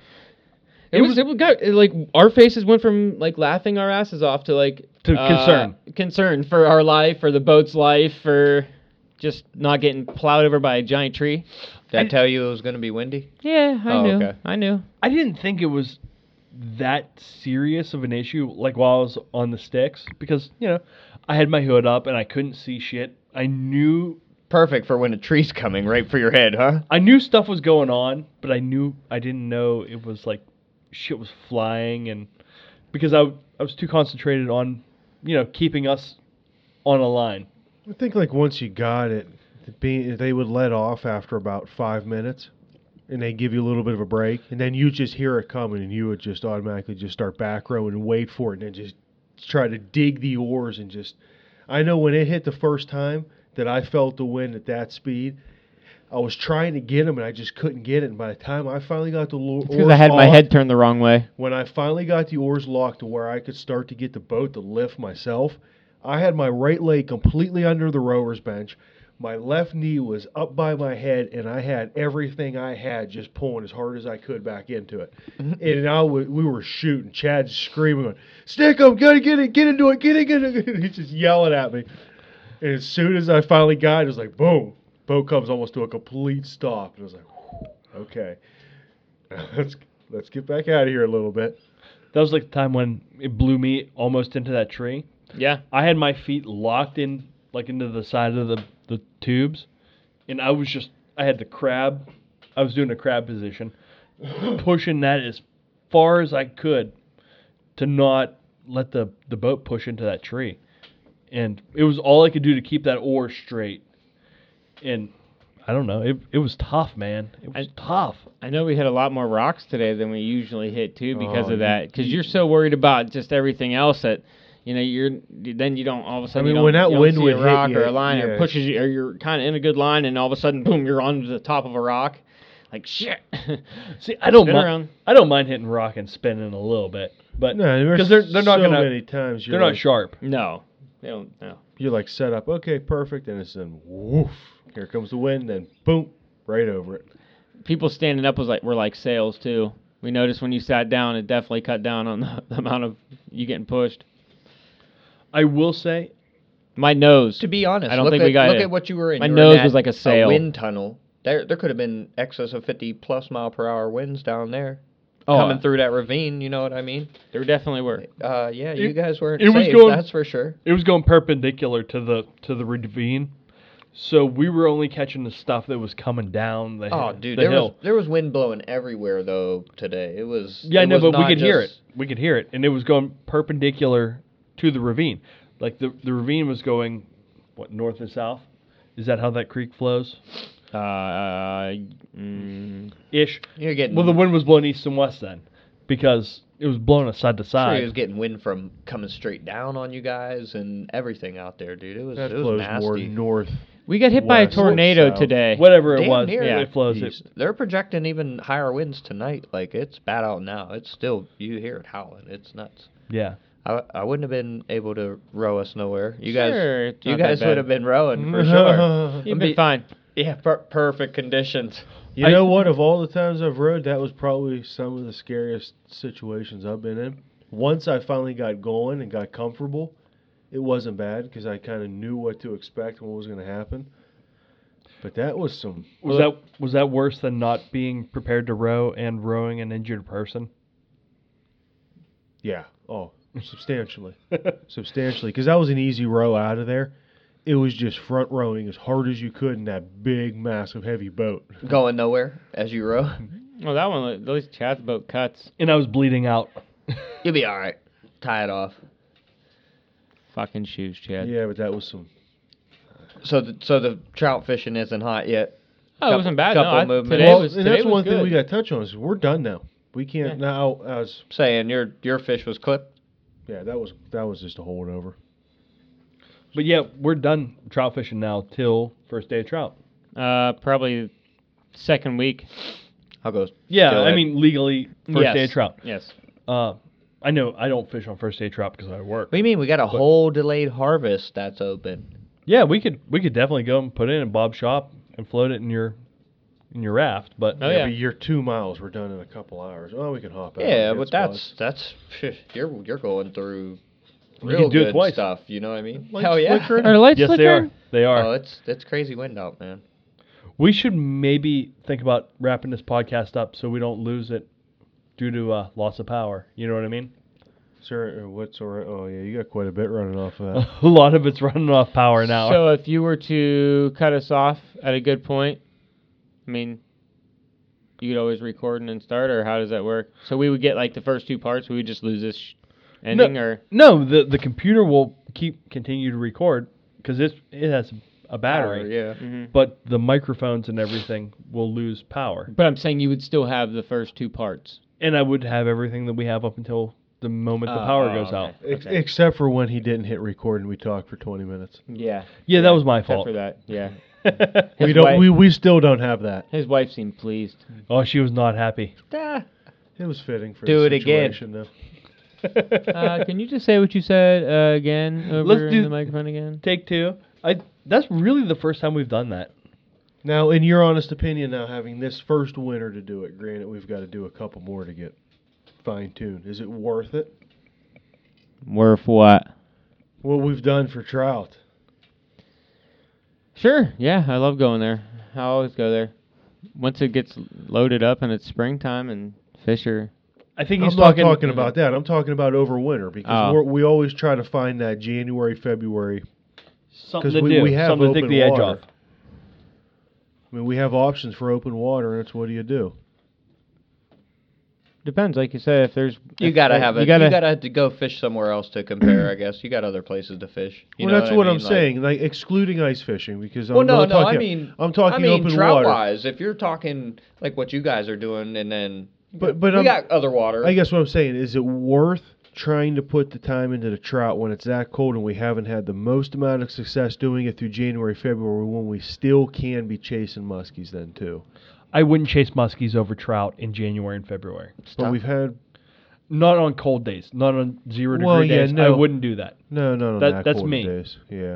our faces went from, laughing our asses off to, concern. Concern for our life, for the boat's life, for just not getting plowed over by a giant tree. Did I tell you it was going to be windy? Yeah, I knew. Okay. I knew. I didn't think it was that serious of an issue while I was on the sticks because I had my hood up and I couldn't see shit. I knew perfect for when a tree's coming right for your head, huh? I knew stuff was going on, but I didn't know it was shit was flying, and because I was too concentrated on keeping us on a line. I think once you got it, they would let off after about 5 minutes. And they give you a little bit of a break, and then you just hear it coming, and you would just automatically just start back rowing and wait for it, and then just try to dig the oars and just... I know when it hit the first time that I felt the wind at that speed, I was trying to get them, and I just couldn't get it. And by the time I finally got the oars because I had my head turned the wrong way. When I finally got the oars locked to where I could start to get the boat to lift myself, I had my right leg completely under the rower's bench. My left knee was up by my head, and I had everything I had just pulling as hard as I could back into it. And we were shooting. Chad's screaming, "Stick him! Gotta get into it! Get it!" He's just yelling at me. And as soon as I finally got it, it was like, boom. Boat comes almost to a complete stop. And I was like, okay. Let's get back out of here a little bit. That was the time when it blew me almost into that tree. Yeah. I had my feet locked in, into the side of the tubes, and I had the crab. I was doing a crab position, pushing that as far as I could to not let the boat push into that tree. And it was all I could do to keep that oar straight. And I don't know, it was tough, man. It was tough. I know we hit a lot more rocks today than we usually hit, too, because of that. Because you're so worried about just everything else that... then you don't all of a sudden. When that wind would hit a rock hit or a line or pushes you, or you're kind of in a good line, and all of a sudden, boom, you're on the top of a rock. Like shit. See, I don't mind hitting rock and spinning a little bit, but because they're not so gonna many times they're not sharp. No, they don't. No. You're set up, okay, perfect, and it's then woof. Here comes the wind, then boom, right over it. People standing up were like sails too. We noticed when you sat down, it definitely cut down on the amount of you getting pushed. I will say, my nose. To be honest, I don't think we got look at what you were in. My nose was like a sail. A wind tunnel. There could have been excess of 50+ mile/hour winds down there. Coming through that ravine, you know what I mean? There definitely were. You guys weren't safe, that's for sure. It was going perpendicular to the ravine, so we were only catching the stuff that was coming down the hill. There was wind blowing everywhere though today. It was. Yeah, I know, but we could hear it. We could hear it, and it was going perpendicular to the ravine. The ravine was going, north and south? Is that how that creek flows? Ish. You're getting... Well, the wind was blowing east and west then, because it was blowing us side to side. Sure, he was getting wind from coming straight down on you guys and everything out there, dude. It was nasty. More north. We got hit by a tornado today. Whatever it was, it flows. They're projecting even higher winds tonight. It's bad out now. It's still, you hear it howling. It's nuts. Yeah. I wouldn't have been able to row us nowhere. You guys would have been rowing for sure. You'd be fine. Yeah, perfect conditions. You know what? Of all the times I've rowed, that was probably some of the scariest situations I've been in. Once I finally got going and got comfortable, it wasn't bad because I kind of knew what to expect and what was going to happen. But that was some... Was that worse than not being prepared to row and rowing an injured person? Yeah. Oh, substantially. Substantially. Because that was an easy row out of there. It was just front rowing as hard as you could in that big, massive, heavy boat. Going nowhere as you row. Well, that one, at least Chad's boat cuts. And I was bleeding out. You'll be all right. Tie it off. Fucking shoes, Chad. Yeah, but that was some... So the trout fishing isn't hot yet. Oh, it wasn't bad. Couple No, movements. And that's one thing we got to touch on is we're done now. We can't now as... Saying your fish was clipped? Yeah, that was just a holdover. But yeah, we're done trout fishing now till first day of trout. Probably second week. I'll go. Yeah, I mean legally first day of trout. Yes. I know I don't fish on first day of trout because I work. What do you mean? We got a whole delayed harvest that's open. Yeah, we could definitely go and put it in Bob's shop and float it in your raft. But Oh, yeah. But you're 2 miles. We're done in a couple hours. Oh, we can hop out. Yeah, and but get spots. that's you're going through You real can do it good twice. stuff. You know what I mean? Lights Hell yeah. flickering. Are lights yes, flickering? they are. Oh, it's crazy wind out, man. We should maybe think about wrapping this podcast up so we don't lose it due to loss of power. You know what I mean? Sir, what's all right? Oh, yeah, you got quite a bit running off of that. A lot of it's running off power an hour. So if you were to cut us off at a good point, I mean, you could always record and then start, or how does that work? So we would get like the first 2 parts, we would just lose this ending, or No, the computer will continue to record because it has a battery. Power, yeah. Mhm. But the microphones and everything will lose power. But I'm saying you would still have the first 2 parts. And I would have everything that we have up until the moment the power goes okay. out. Okay. Except for when he didn't hit record and we talked for 20 minutes. Yeah. Yeah, that was my Except fault. for that, yeah. We His don't. wife- We still don't have that. His wife seemed pleased. Oh, she was not happy. Ah. It was fitting for Do the it again. situation, though. Can you just say what you said again over Let's in do- the microphone again? Take 2. That's really the first time we've done that. Now, in your honest opinion, now having this first winter to do it, granted we've got to do a couple more to get fine-tuned. Is it worth it? Worth what? What we've done for trout. Sure, yeah, I love going there. I always go there. Once it gets loaded up and it's springtime and fish are... I think I'm he's not talking about that. I'm talking about over winter because Oh. we always try to find that January, February. something 'cause to we- do, we have something to take open the edge water. off. I mean, we have options for open water, and it's what do you do? Depends, like you said, if there's... You if gotta there- have it. You gotta have to go fish somewhere else to compare. I guess you got other places to fish. You Well, know that's what I I'm mean? saying. Like excluding ice fishing because Well, I'm no, not no. talking, I'm talking open trout water. wise. If you're talking like what you guys are doing, and then But we I'm, got other water. I guess what I'm saying is it worth trying to put the time into the trout when it's that cold and we haven't had the most amount of success doing it through January, February when we still can be chasing muskies then too. I wouldn't chase muskies over trout in January and February. But we've had Not on cold days. Not on 0 degree Well, yeah, days. no. I wouldn't do that. no That's cold me. days. Yeah.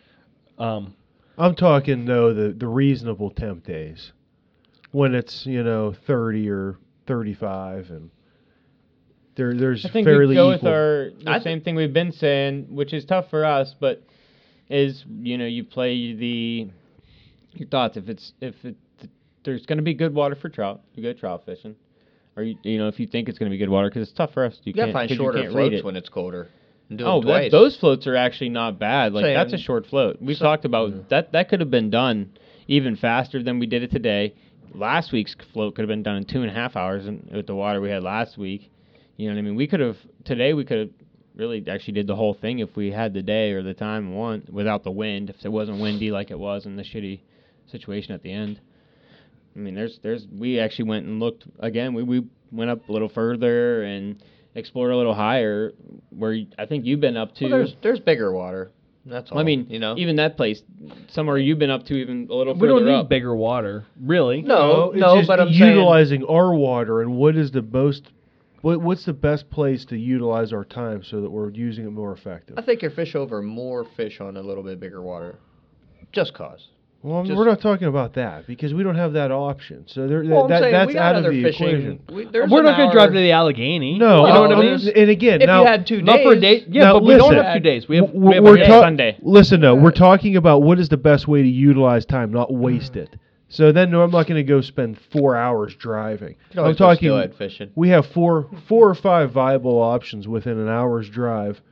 I'm talking though the reasonable temp days when it's 30 or 35 and there's I think fairly we go equal. with the same thing we've been saying, which is tough for us, but is you play your thoughts. If there's going to be good water for trout, you go trout fishing, or if you think it's going to be good water, because it's tough for us. you gotta find shorter read floats it. when it's colder. And do them That, twice. those floats are actually not bad. Like that's a Saying- short float. We've talked about that could have been done even faster than we did it today. Last week's float could have been done in 2.5 hours with the water we had last week. You know what I mean? We could have really actually did the whole thing if we had the day or the time without the wind. If it wasn't windy like it was in the shitty situation at the end. I mean, we actually went and looked again. We went up a little further and explored a little higher, where I think you've been up to. Well, there's bigger water. That's all. I mean, even that place, somewhere you've been up to even a little we further don't need up. bigger water, really. no, It's just but I'm saying utilizing our water and what is the most what's the best place to utilize our time so that we're using it more effective. I think your fish over more fish on a little bit bigger water. Just cause. Well, Just- we're not talking about that because we don't have that option. So Well, I'm saying that's we got out of other the fishing. equation. We're not going to drive to the Allegheny. No, You know what I mean? mean? And again, If now you had 2 days, Not for a day. Yeah, Now, but we don't listen. have 2 days. We have, we're we have ta- Sunday. Listen, though, we're talking about what is the best way to utilize time, not waste it. So then, no, I'm not going to go spend 4 hours driving. I'm talking. steelhead fishing. We have four or five viable options within an hour's drive.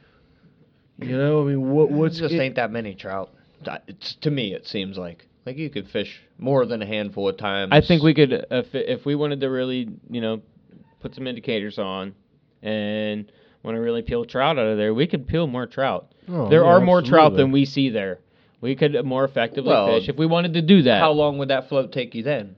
You know, I mean, what's just ain't that many trout. It's, to me, it seems like you could fish more than a handful of times. I think we could, if we wanted to really, put some indicators on and want to really peel trout out of there, we could peel more trout. Oh, There yeah, are more trout absolutely. than we see there. We could more effectively Well, fish if we wanted to do that. How long would that float take you then?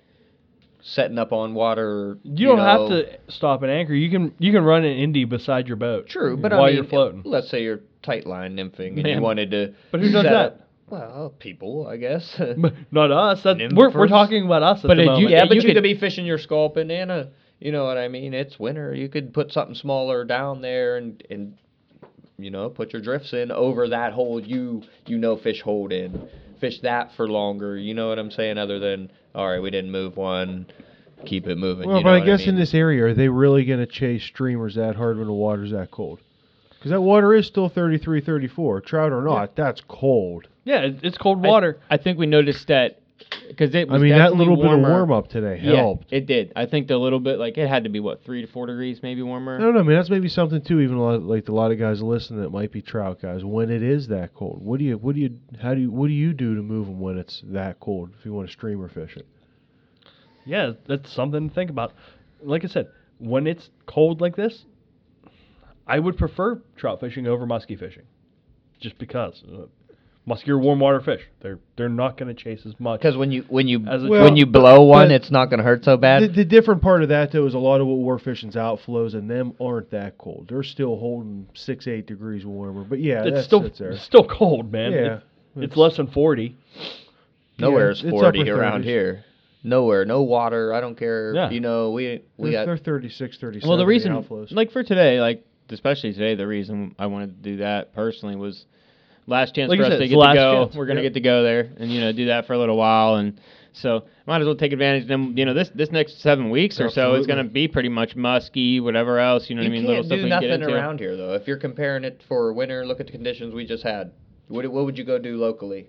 Setting up on water. You don't have to stop and anchor. You can run an Indy beside your boat. True, but while I mean, you're floating. let's say you're tight line nymphing and Man. you wanted to. But who does set that? up- Well, people, I guess. But not us. We're Nymphers? talking about us at But the did moment. Yeah, but you you could- could be fishing your sculpin and a, you know what I mean? It's winter. You could put something smaller down there and put your drifts in over that hole fish hold in. Fish that for longer. You know what I'm saying? Other than, all right, we didn't move one, keep it moving. Well, you but know I what guess mean? in this area, are they really going to chase streamers that hard when the water's that cold? Because that water is still 33, 34. Trout or not, that's cold. Yeah, it's cold water. I think we noticed that because it was I mean, that definitely little bit of warmer. warm up today helped. Yeah, it did. I think the little bit, it had to be, 3 to 4 degrees maybe warmer. I don't know. I mean, that's maybe something too. Even a lot of guys listening that might be trout guys. When it is that cold, what do you do to move them when it's that cold? If you want to streamer fish it, Yeah, that's something to think about. Like I said, when it's cold like this, I would prefer trout fishing over muskie fishing, just because muskie are warm water fish. They're not going to chase as much. Because when you As a- when you blow one, but- it's not going to hurt so bad. the different part of that though is a lot of what we're fishing's outflows, and them aren't that cold. They're still holding 6-8 degrees warmer. But yeah, it's that still sits there. still cold, man. Yeah, It's less than 40. Nowhere is it's 40 upper around 30s. here. Nowhere, no water. I don't care. Yeah. We got. They're 36, 37. Well, the reason, outflows. for today, especially today, the reason I wanted to do that personally was last chance Like for you us said, to it's get the to last go. chance. We're going to Yep. get to go there and, do that for a little while. And so might as well take advantage. Then, this next 7 weeks or so is going to be pretty much musky, whatever else, you know what I mean? You Little can't stuff do we can get nothing into. around here though. If you're comparing it for winter, look at the conditions we just had. What would you go do locally?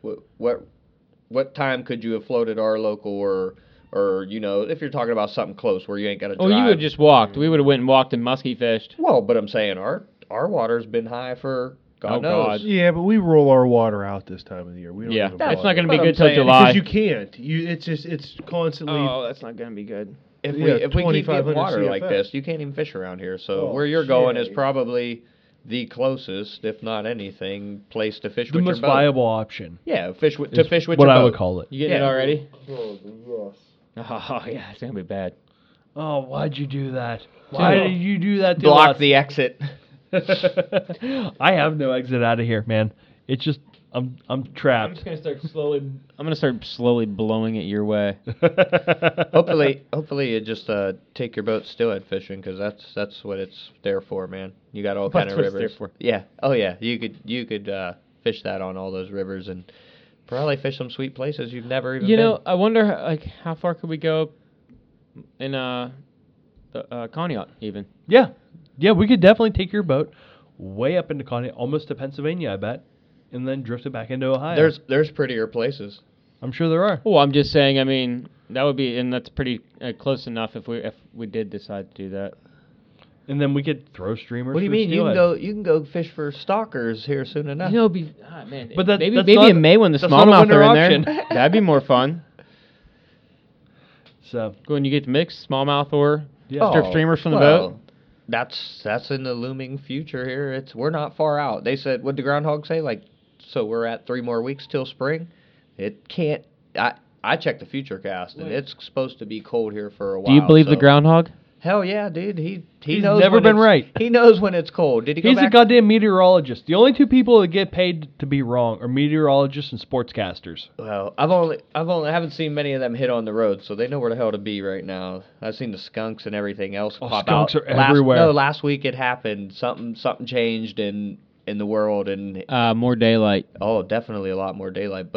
What time could you have floated our local or if you're talking about something close where you ain't got to drive. Oh, you would have just walked. We would have went and walked and musky fished. Well, but I'm saying our water's been high for God Oh, knows. God. Yeah, but we roll our water out this time of the year. We don't Yeah, even that's bother. not going to be But good I'm till saying- July. Because you can't. It's constantly. Oh, that's not going to be good. If Yeah, we keep getting 2,500 water like CFS. this, you can't even fish around here. So Oh, where you're going is shit. probably the closest, if not anything, place to fish The with most your boat. viable option. Yeah, is fish with what your I boat. would call it. You getting it Yeah. already? Oh, yes. Oh, yeah, it's going to be bad. Oh, why'd you do that? Why did you do that to Block us? the exit. I have no exit out of here, man. It's just I'm trapped. I'm gonna start slowly blowing it your way. Hopefully you just take your boat steelhead fishing because that's what it's there for, man. You got all kind That's of what it's rivers. there for. Yeah. Oh yeah. You could fish that on all those rivers and probably fish some sweet places you've never even been. I wonder how far could we go in the Conneaut even? Yeah, we could definitely take your boat way up into Conneaut, almost to Pennsylvania, I bet, and then drift it back into Ohio. There's prettier places. I'm sure there are. Well, I'm just saying. I mean, that would be, and that's pretty close enough if we did decide to do that. And then we could throw streamers. What do you for mean? steelhead. You can go fish for stalkers here soon enough. Man. But that- maybe that's maybe not- in May when the that's not a smallmouth winter are in option. there, that'd be more fun. So When you get to mix smallmouth or yeah. strip streamers from the well, boat. That's in the looming future here. We're not far out. They said, what did the groundhog say? So we're at 3 more weeks till spring. It can't. I checked the futurecast and it's supposed to be cold here for a while. Do you believe the so- groundhog? Hell yeah, dude. He He's knows. never when been it's- right. He knows when it's cold. Did he go He's a back? goddamn meteorologist. The only two people that get paid to be wrong are meteorologists and sportscasters. Well, I haven't seen many of them hit on the road, so they know where the hell to be right now. I've seen the skunks and everything else Oh, pop skunks out. are everywhere. Last week it happened. Something changed in the world, and More daylight. oh, definitely a lot more daylight. But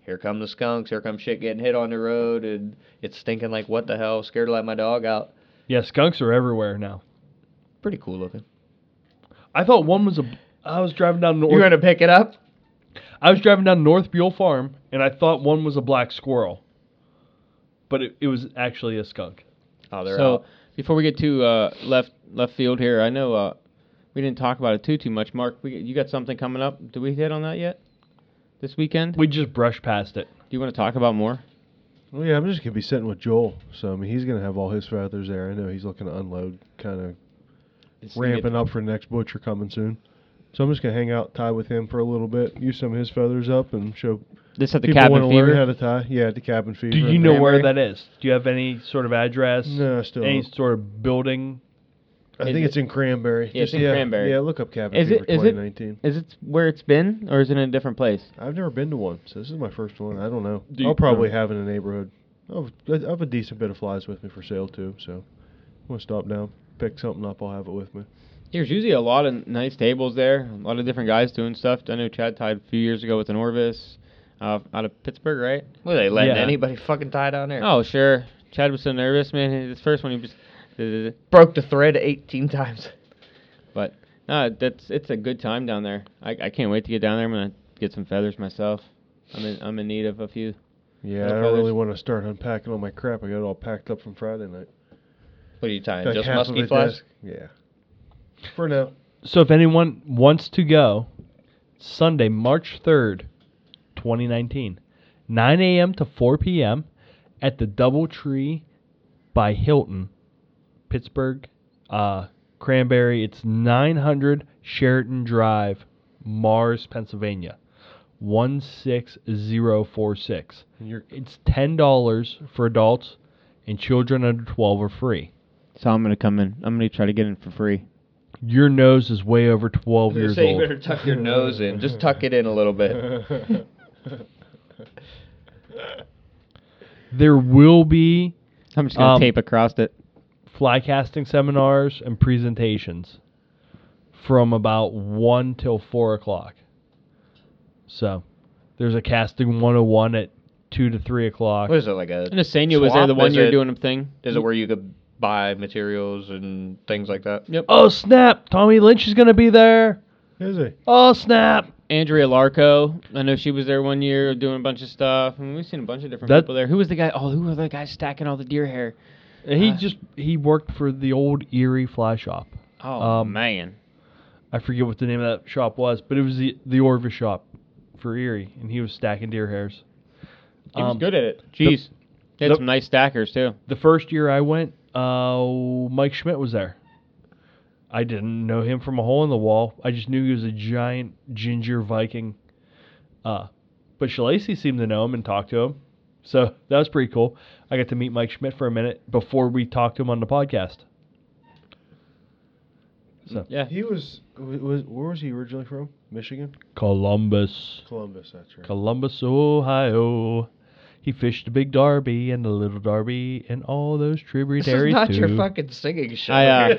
here come the skunks, here come shit getting hit on the road, and it's stinking like what the hell, scared to let my dog out. Yeah, skunks are everywhere now. Pretty cool looking. I thought one was I was driving down North. You going to pick it up? I was driving down North Buell Farm, and I thought one was a black squirrel. But it was actually a skunk. Oh, they're so out. before we get to left field here, I know we didn't talk about it too much. Mark, you got something coming up? Did we hit on that yet? This weekend? We just brushed past it. Do you want to talk about more? Well, yeah, I'm just going to be sitting with Joel. So, I mean, he's going to have all his feathers there. I know he's looking to unload, kind of ramping up for the next butcher coming soon. So I'm just going to hang out, tie with him for a little bit, use some of his feathers up, and show this at the people Cabin want to learn how Fever? to tie. Yeah, at the Cabin Fever. Do you know where that is? Do you have any sort of address? No, I still Any don't. sort of building? I think it's in Cranberry. Yeah, it's in Cranberry. Yeah, look up Cabin Is Fever it 2019. is it where it's been, or is it in a different place? I've never been to one, so this is my first one. I don't know. Do you- I'll probably have in the neighborhood. I have a decent bit of flies with me for sale, too, so I'm going to stop down, pick something up, I'll have it with me. There's usually a lot of nice tables there. A lot of different guys doing stuff. I know Chad tied a few years ago with an Orvis out of Pittsburgh, right? Were they letting Yeah. anybody fucking tie down there? Oh, sure. Chad was so nervous, man. His first one, he just... Broke the thread 18 times. But no, it's a good time down there. I can't wait to get down there. I'm gonna get some feathers myself. I'm in need of a few. Yeah, No I don't feathers. really want to start unpacking all my crap. I got it all packed up from Friday night. What are you tying? Got Just half of musky it flies? desk. Yeah. For now. So if anyone wants to go, Sunday, March 3rd, 2019, 9 a.m. to 4 p.m. at the Doubletree by Hilton, Pittsburgh, Cranberry. It's 900 Sheraton Drive, Mars, Pennsylvania, 16046. It's $10 for adults, and children under 12 are free. So I'm gonna come in. I'm gonna try to get in for free. Your nose is way over 12 years So you old. better tuck your nose in. Just tuck it in a little bit. There will be I'm just gonna tape across it. fly casting seminars and presentations from about 1 till 4 o'clock. So there's a casting 101 at 2 to 3 o'clock. What is it, like a... And Asenia was there the swap? one Is year it- doing a thing. Is it where you could buy materials and things like that? Yep. Oh, snap! Tommy Lynch is going to be there. Is he? Oh, snap! Andrea Larco, I know she was there one year doing a bunch of stuff. I mean, we've seen a bunch of different people there. Who was the guy? Oh, who were the guys stacking all the deer hair? He worked for the old Erie Fly Shop. Oh, man. I forget what the name of that shop was, but it was the Orvis shop for Erie, and he was stacking deer hairs. He was good at it. Jeez. They had some nice stackers, too. The first year I went, Mike Schmidt was there. I didn't know him from a hole in the wall. I just knew he was a giant ginger Viking. But Shalacy seemed to know him and talk to him. So that was pretty cool. I got to meet Mike Schmidt for a minute before we talked to him on the podcast. So Yeah. He was where was he originally from? Michigan? Columbus, Columbus, that's right. Columbus, Ohio. He fished the Big Darby and the Little Darby and all those This tributaries is not too. your fucking singing show. I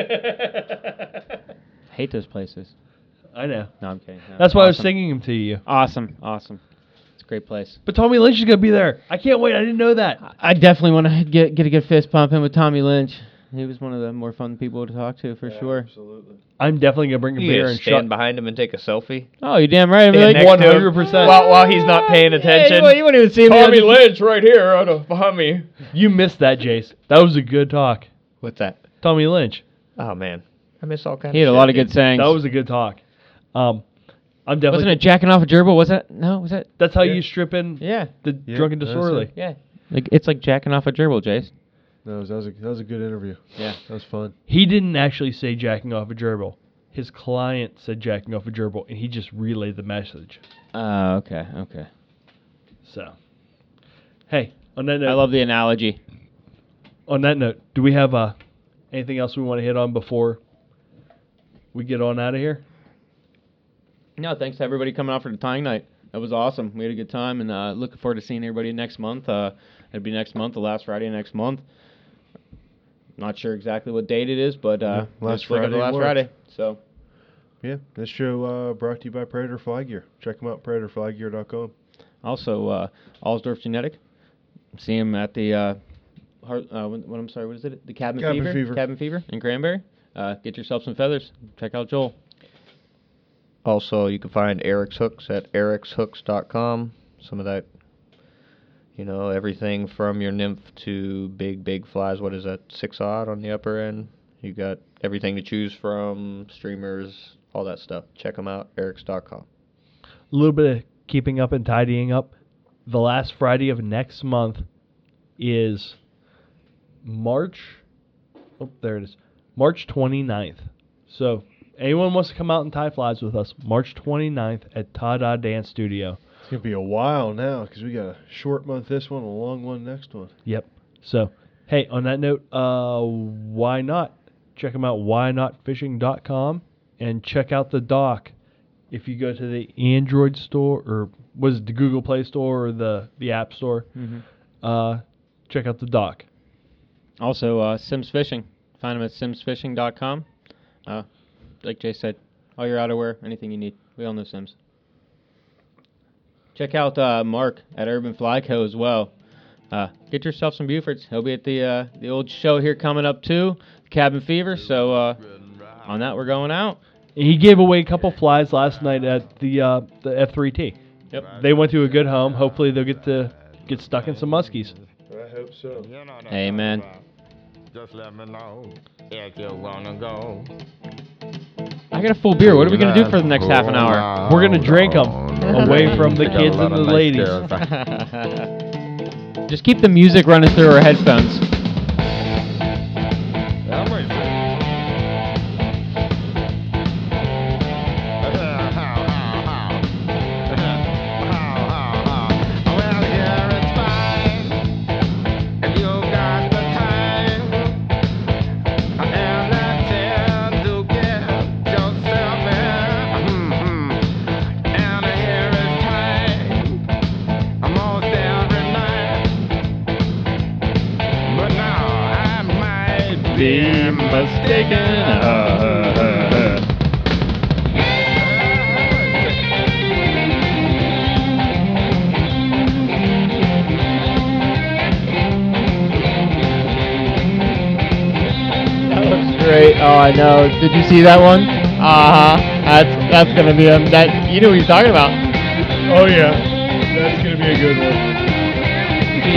hate those places. I know. No, I'm kidding. No, That's why I was awesome. singing him to you. Awesome. It's a great place. But Tommy Lynch is gonna be there. I can't wait. I didn't know that. I definitely want to get a good fist pump in with Tommy Lynch. He was one of the more fun people to talk to, for sure. Absolutely. I'm definitely gonna bring a You beer gonna and stand shut. behind him and take a selfie? Oh, you damn right. I'm Stand like, next to him 100%. While he's not paying attention. you won't even see me. Tommy Lynch right here behind me. You missed that, Jace. That was a good talk. What's that? Tommy Lynch. Oh, man. I miss all kinds He had of a lot of shit, good sayings. That was a good talk. I'm definitely. Wasn't it jacking off a gerbil? Was that? No, was that? That's how Yeah. you strip in Yeah. the Yeah, drunken that's disorderly. it. Yeah. Like it's like jacking off a gerbil, Jace. No, that was a good interview. Yeah. That was fun. He didn't actually say jacking off a gerbil. His client said jacking off a gerbil, and he just relayed the message. Okay. So, hey, on that note, I love the analogy. on that note, do we have anything else we want to hit on before we get on out of here? No, thanks to everybody coming out for the tying night. That was awesome. We had a good time, and looking forward to seeing everybody next month. It'll be next month, the last Friday next month. Not sure exactly what date it is, but last just look at the Friday in last March. Friday. So Yeah, this show brought to you by Predator Fly Gear. Check them out, predatorflygear.com. Also, Allsdorf Genetic. See him at the what is it? The Cabin Fever. Cabin Fever in Granbury. Get yourself some feathers. Check out Joel. Also, you can find Eric's Hooks at ericshooks.com. Some of that, everything from your nymph to big flies. What is that, 6-aught on the upper end? You got everything to choose from, streamers, all that stuff. Check them out, erics.com. A little bit of keeping up and tidying up. The last Friday of next month is March 29th. So anyone wants to come out and tie flies with us, March 29th at Ta-Da Dance Studio. It's going to be a while now because we got a short month this one, a long one next one. Yep. So, hey, on that note, why not? Check them out, whynotfishing.com, and check out the dock. If you go to the Android store, or was it the Google Play Store or the App Store, check out the dock. Also, Sims Fishing. Find them at simsfishing.com. Like Jay said, all your outerwear, anything you need. We all know Sims. Check out Mark at Urban Fly Co. as well. Get yourself some Bufords. He'll be at the old show here coming up too, Cabin Fever. So on that, we're going out. He gave away a couple flies last night at the F3T. Yep. They went to a good home. Hopefully they'll get stuck in some muskies. I hope so. Amen. Just let me know if you wanna go. I got a full beer. What are we going to do for the next half an hour? We're going to drink them away from the kids and the ladies. Just keep the music running through our headphones. Great. Oh, I know. Did you see that one? That's gonna be that. You know what he's talking about. Oh yeah, that's gonna be a good one.